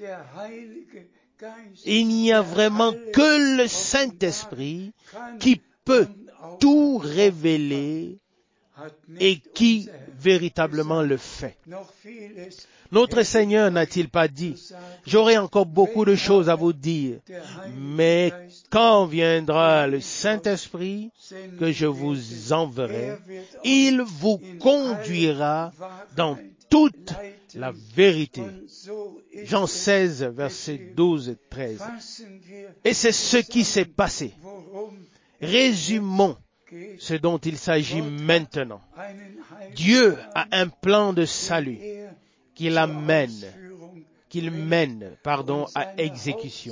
Il n'y a vraiment que le Saint-Esprit qui peut tout révéler et qui véritablement le fait. Notre Seigneur n'a-t-il pas dit, j'aurai encore beaucoup de choses à vous dire, mais quand viendra le Saint-Esprit que je vous enverrai, il vous conduira dans toute la vérité. Jean 16, versets 12 et 13. Et c'est ce qui s'est passé. Résumons ce dont il s'agit maintenant. Dieu a un plan de salut qu'il mène à exécution.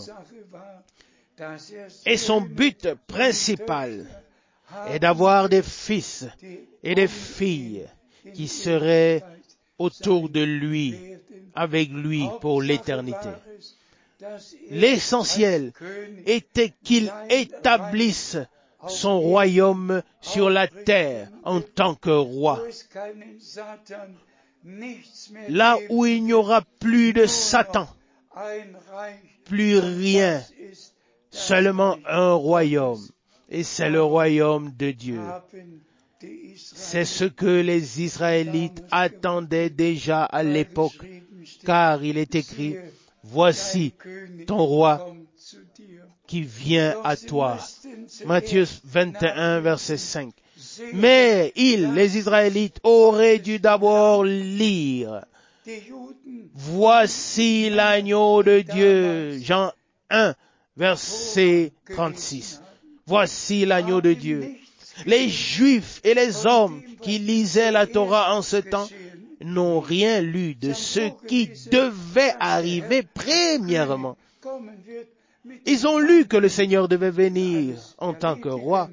Et son but principal est d'avoir des fils et des filles qui seraient autour de lui, avec lui pour l'éternité. L'essentiel était qu'il établisse son royaume sur la terre en tant que roi. Là où il n'y aura plus de Satan, plus rien, seulement un royaume, et c'est le royaume de Dieu. C'est ce que les Israélites attendaient déjà à l'époque, car il est écrit, « Voici ton roi qui vient à toi. » Matthieu 21, verset 5. Mais les Israélites, auraient dû d'abord lire « Voici l'agneau de Dieu » Jean 1, verset 36. Voici l'agneau de Dieu. Les Juifs et les hommes qui lisaient la Torah en ce temps n'ont rien lu de ce qui devait arriver premièrement. Ils ont lu que le Seigneur devait venir en tant que roi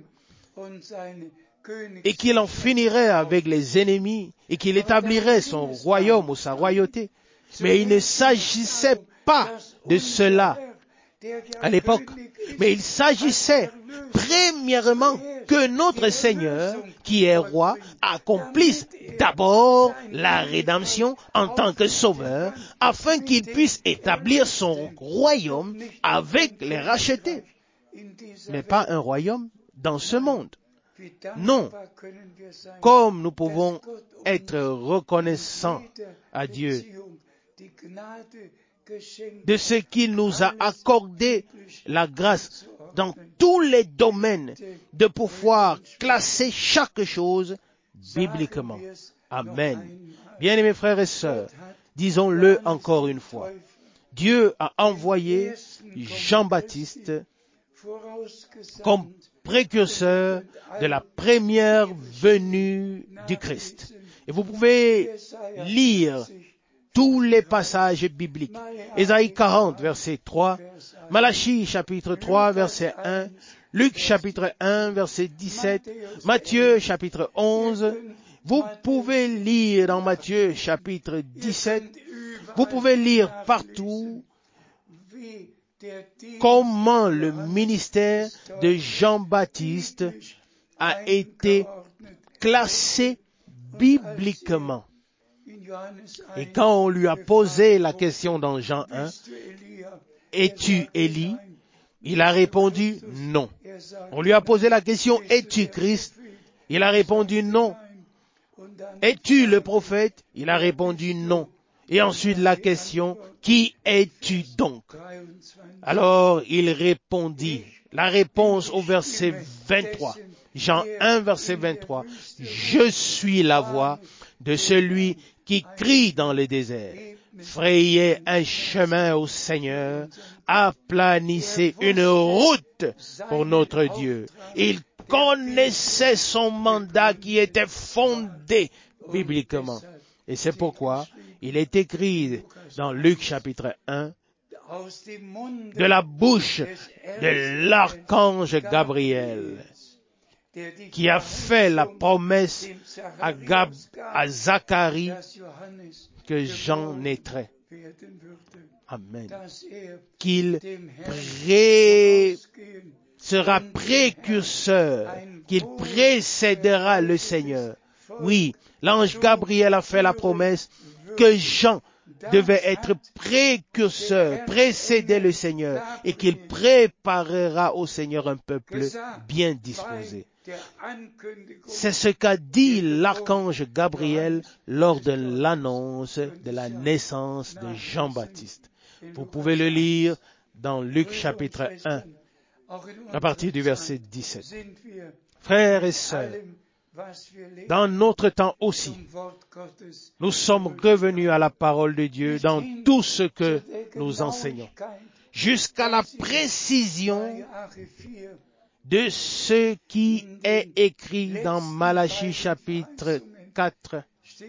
et qu'il en finirait avec les ennemis et qu'il établirait son royaume ou sa royauté. Mais il ne s'agissait pas de cela à l'époque. Mais il s'agissait premièrement que notre Seigneur, qui est roi, accomplisse d'abord la rédemption en tant que sauveur, afin qu'il puisse établir son royaume avec les rachetés. Mais pas un royaume dans ce monde. Non. Comme nous pouvons être reconnaissants à Dieu de ce qu'il nous a accordé la grâce dans tous les domaines de pouvoir classer chaque chose bibliquement. Amen. Bien-aimés frères et sœurs, disons-le encore une fois. Dieu a envoyé Jean-Baptiste comme précurseur de la première venue du Christ. Et vous pouvez lire tous les passages bibliques. Ésaïe 40, verset 3, Malachie, chapitre 3, verset 1, Luc, chapitre 1, verset 17, Matthieu, chapitre 11. Vous pouvez lire dans Matthieu, chapitre 17, vous pouvez lire partout comment le ministère de Jean-Baptiste a été classé bibliquement. Et quand on lui a posé la question dans Jean 1, « Es-tu Élie ?» Il a répondu « Non ». On lui a posé la question « Es-tu Christ ?» Il a répondu non. Es-tu le prophète? Il a répondu non. Et ensuite la question, qui es-tu donc? Alors il répondit, la réponse au verset 23, Jean 1, verset 23, je suis la voix de celui qui crie dans le désert. Frayez un chemin au Seigneur, aplanissez une route pour notre Dieu. Il connaissait son mandat qui était fondé bibliquement. Et c'est pourquoi il est écrit dans Luc chapitre 1, de la bouche de l'archange Gabriel, qui a fait la promesse à Zacharie que Jean naîtrait. Amen. Qu'il sera précurseur, qu'il précédera le Seigneur. Oui, l'ange Gabriel a fait la promesse que Jean devait être précurseur, précéder le Seigneur, et qu'il préparera au Seigneur un peuple bien disposé. C'est ce qu'a dit l'archange Gabriel lors de l'annonce de la naissance de Jean-Baptiste. Vous pouvez le lire dans Luc chapitre 1, à partir du verset 17. Frères et sœurs, dans notre temps aussi, nous sommes revenus à la parole de Dieu dans tout ce que nous enseignons, jusqu'à la précision de ce qui est écrit dans Malachie chapitre 4.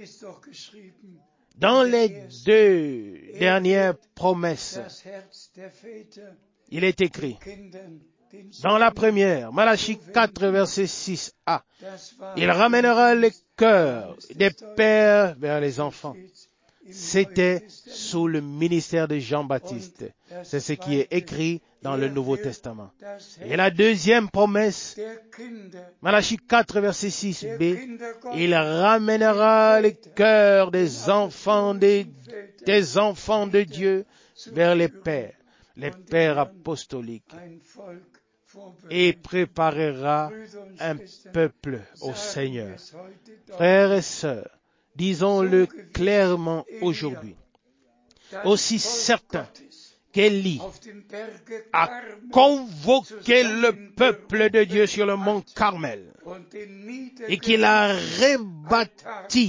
Dans les 2 dernières promesses, il est écrit, dans la première, Malachie 4, verset 6a, il ramènera le cœur des pères vers les enfants. C'était sous le ministère de Jean-Baptiste. C'est ce qui est écrit dans le Nouveau Testament. Et la deuxième promesse, Malachie 4, verset 6b, il ramènera le cœur des enfants de Dieu vers les pères apostoliques, et préparera un peuple au Seigneur. Frères et sœurs, disons-le clairement aujourd'hui, aussi certain qu'Élie a convoqué le peuple de Dieu sur le mont Carmel et qu'il a rebâti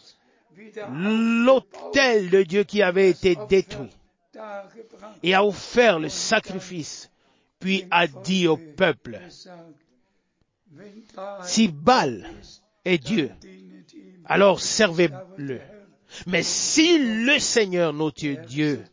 l'autel de Dieu qui avait été détruit et a offert le sacrifice, puis a dit au peuple, si Baal est Dieu, alors servez-le. Mais si le Seigneur, notre Dieu,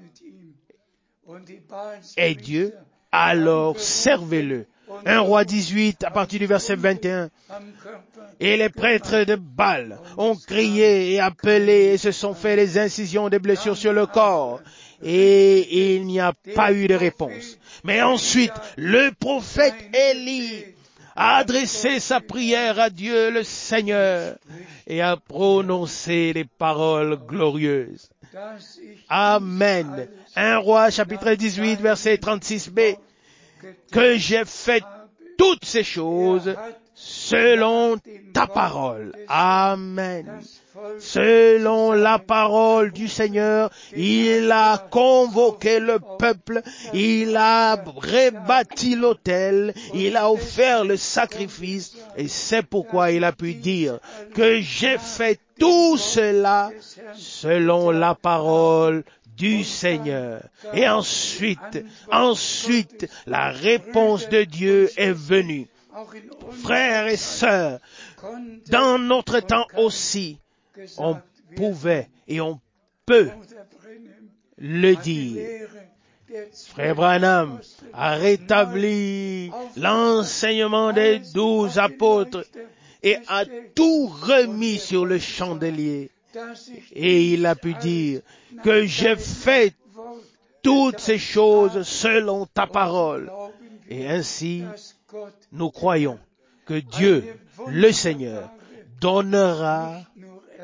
est Dieu, alors servez-le. 1 Roi 18, à partir du verset 21. Et les prêtres de Baal ont crié et appelé et se sont fait les incisions des blessures sur le corps. Et il n'y a pas eu de réponse. Mais ensuite, le prophète Élie a adressé sa prière à Dieu le Seigneur et a prononcé des paroles glorieuses. Amen. 1 Roi chapitre 18 verset 36b. Que j'ai fait toutes ces choses selon ta parole. Amen. Selon la parole du Seigneur, il a convoqué le peuple, il a rebâti l'autel, il a offert le sacrifice, et c'est pourquoi il a pu dire que j'ai fait tout cela selon la parole du Seigneur. Et ensuite, la réponse de Dieu est venue. Frères et sœurs, dans notre temps aussi, on pouvait et on peut le dire. Frère Branham a rétabli l'enseignement des 12 apôtres et a tout remis sur le chandelier. Et il a pu dire que j'ai fait toutes ces choses selon ta parole. Et ainsi, nous croyons que Dieu, le Seigneur, donnera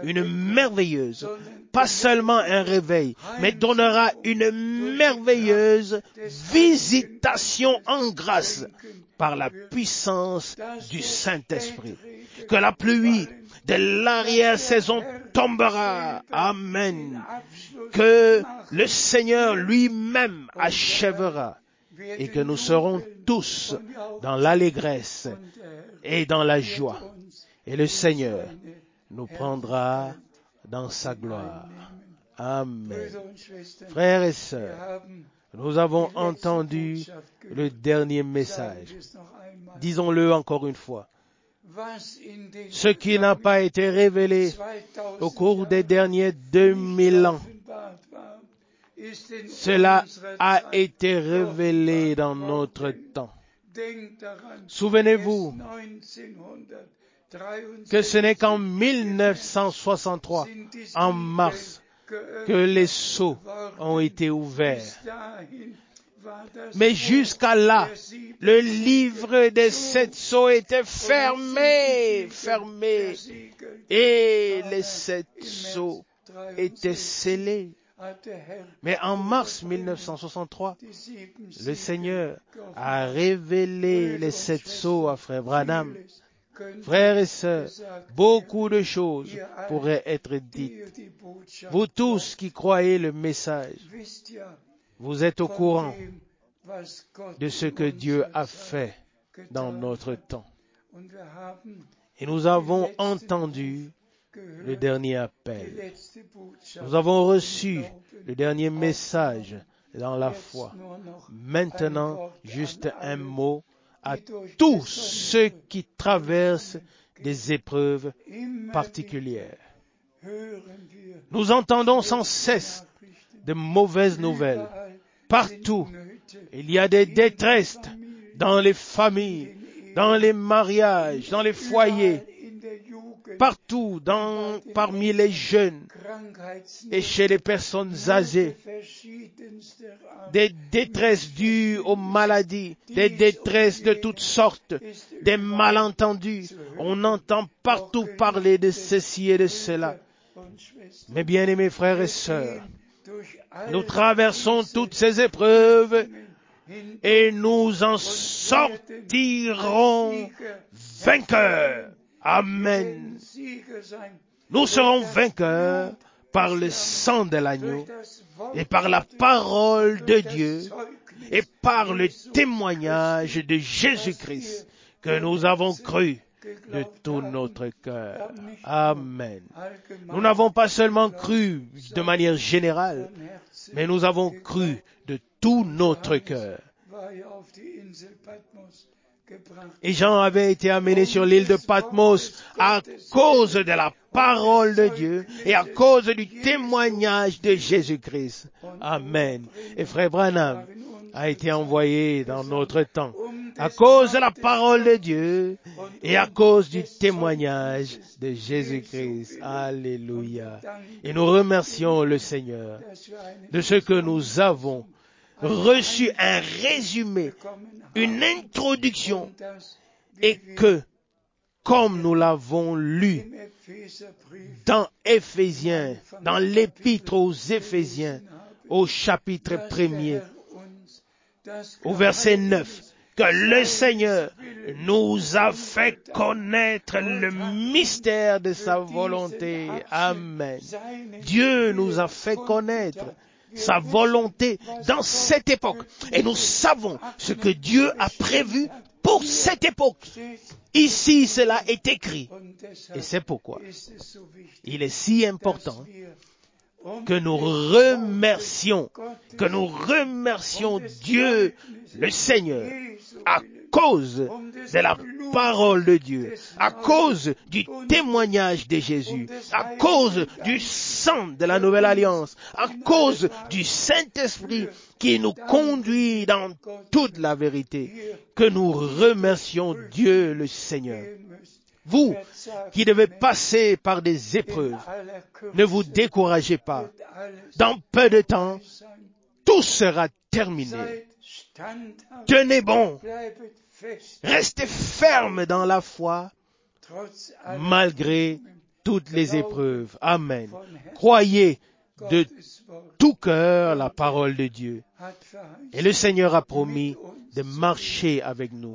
une merveilleuse, pas seulement un réveil, mais donnera une merveilleuse visitation en grâce par la puissance du Saint-Esprit. Que la pluie de l'arrière-saison tombera. Amen. Que le Seigneur lui-même achèvera et que nous serons tous dans l'allégresse et dans la joie. Et le Seigneur nous prendra dans sa gloire. Amen. Frères et sœurs, nous avons entendu le dernier message. Disons-le encore une fois. Ce qui n'a pas été révélé au cours des derniers 2000 ans, cela a été révélé dans notre temps. Souvenez-vous que ce n'est qu'en 1963, en mars, que les sceaux ont été ouverts. Mais jusqu'à là, le livre des 7 sceaux était fermé, et les 7 sceaux étaient scellés. Mais en mars 1963, le Seigneur a révélé les 7 sceaux à Frère Branham. Frères et sœurs, beaucoup de choses pourraient être dites. Vous tous qui croyez le message, vous êtes au courant de ce que Dieu a fait dans notre temps. Et nous avons entendu le dernier appel. Nous avons reçu le dernier message dans la foi. Maintenant, juste un mot à tous ceux qui traversent des épreuves particulières. Nous entendons sans cesse de mauvaises nouvelles. Partout, il y a des détresses dans les familles, dans les mariages, dans les foyers, partout, parmi les jeunes et chez les personnes âgées. Des détresses dues aux maladies, des détresses de toutes sortes, des malentendus. On entend partout parler de ceci et de cela. Mes bien-aimés frères et sœurs, nous traversons toutes ces épreuves et nous en sortirons vainqueurs. Amen. Nous serons vainqueurs par le sang de l'agneau et par la parole de Dieu et par le témoignage de Jésus-Christ que nous avons cru de tout notre cœur. Amen. Nous n'avons pas seulement cru de manière générale, mais nous avons cru de tout notre cœur. Et Jean avait été amené sur l'île de Patmos à cause de la parole de Dieu et à cause du témoignage de Jésus-Christ. Amen. Et Frère Branham a été envoyé dans notre temps à cause de la parole de Dieu et à cause du témoignage de Jésus-Christ. Alléluia. Et nous remercions le Seigneur de ce que nous avons reçu un résumé, une introduction, et que, comme nous l'avons lu dans Éphésiens, dans l'épître aux Éphésiens, au chapitre 1er, au verset 9, que le Seigneur nous a fait connaître le mystère de sa volonté. Amen. Dieu nous a fait connaître sa volonté dans cette époque. Et nous savons ce que Dieu a prévu pour cette époque. Ici, cela est écrit. Et c'est pourquoi il est si important que nous remercions Dieu, le Seigneur, à cause de la parole de Dieu, à cause du témoignage de Jésus, à cause du sang de la nouvelle alliance, à cause du Saint-Esprit qui nous conduit dans toute la vérité, que nous remercions Dieu le Seigneur. Vous qui devez passer par des épreuves, ne vous découragez pas. Dans peu de temps, tout sera terminé. Tenez bon. Restez ferme dans la foi, malgré toutes les épreuves. Amen. Croyez de tout cœur la parole de Dieu. Et le Seigneur a promis de marcher avec nous.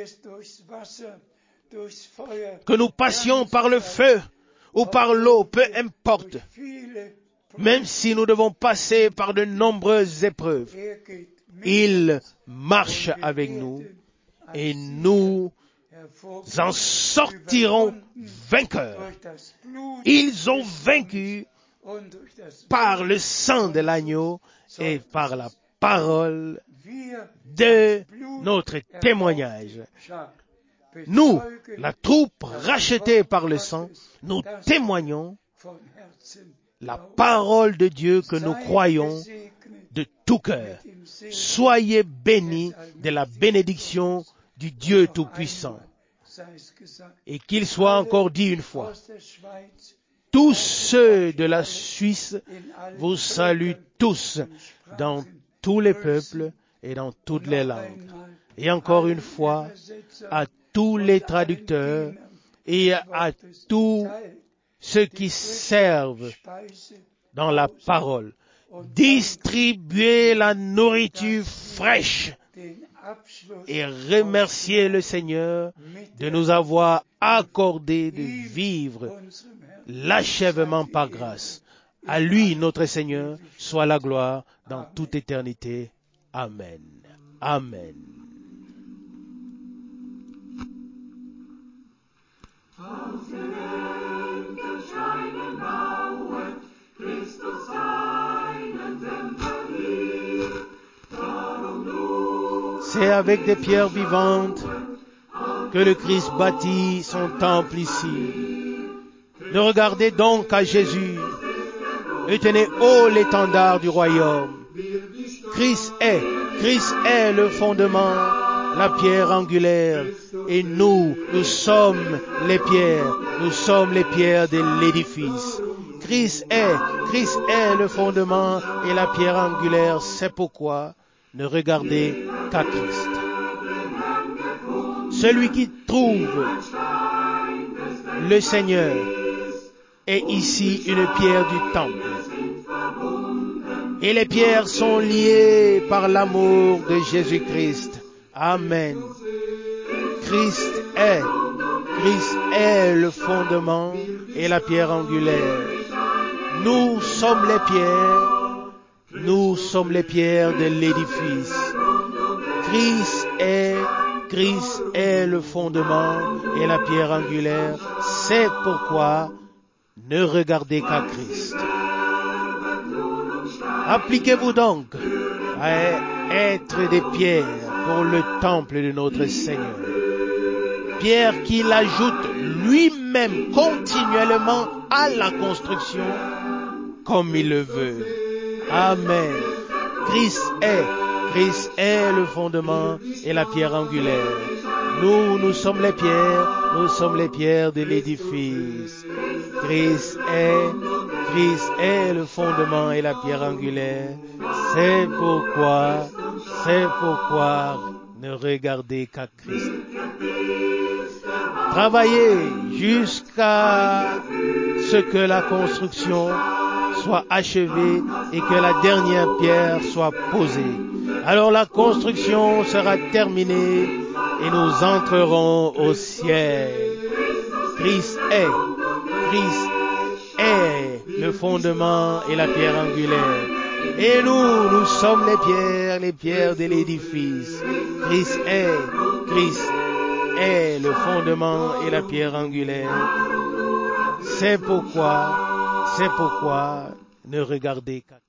Que nous passions par le feu ou par l'eau, peu importe. Même si nous devons passer par de nombreuses épreuves, il marche avec nous et nous en sortirons vainqueurs. Ils ont vaincu par le sang de l'agneau et par la parole de notre témoignage. Nous, la troupe rachetée par le sang, nous témoignons la parole de Dieu que nous croyons de tout cœur. Soyez bénis de la bénédiction du Dieu Tout-Puissant. Et qu'il soit encore dit une fois, tous ceux de la Suisse vous saluent tous dans tous les peuples et dans toutes les langues. Et encore une fois, à tous les traducteurs et à tous ceux qui servent dans la parole. Distribuez la nourriture fraîche et remerciez le Seigneur de nous avoir accordé de vivre l'achèvement par grâce. À lui, notre Seigneur, soit la gloire dans toute éternité. Amen. Amen. C'est avec des pierres vivantes que le Christ bâtit son temple ici. Ne regardez donc qu'à Jésus et tenez haut l'étendard du royaume. Christ est le fondement, la pierre angulaire, et nous sommes les pierres de l'édifice. Christ est le fondement et la pierre angulaire, c'est pourquoi ne regardez qu'à Christ. Celui qui trouve le Seigneur est ici une pierre du temple. Et les pierres sont liées par l'amour de Jésus-Christ. Amen. Christ est le fondement et la pierre angulaire. Nous sommes les pierres de l'édifice. Christ est le fondement et la pierre angulaire. C'est pourquoi ne regardez qu'à Christ. Appliquez-vous donc à être des pierres pour le temple de notre Seigneur. Pierre qu'il ajoute lui-même continuellement à la construction comme il le veut. Amen. Christ est le fondement et la pierre angulaire. Nous sommes les pierres de l'édifice. Christ est le fondement et la pierre angulaire. C'est pourquoi ne regardez qu'à Christ. Travaillez jusqu'à ce que la construction soit achevée et que la dernière pierre soit posée. Alors la construction sera terminée et nous entrerons au ciel. Christ est le fondement et la pierre angulaire. Et nous sommes les pierres de l'édifice. Christ est le fondement et la pierre angulaire. C'est pourquoi ne regardez qu'à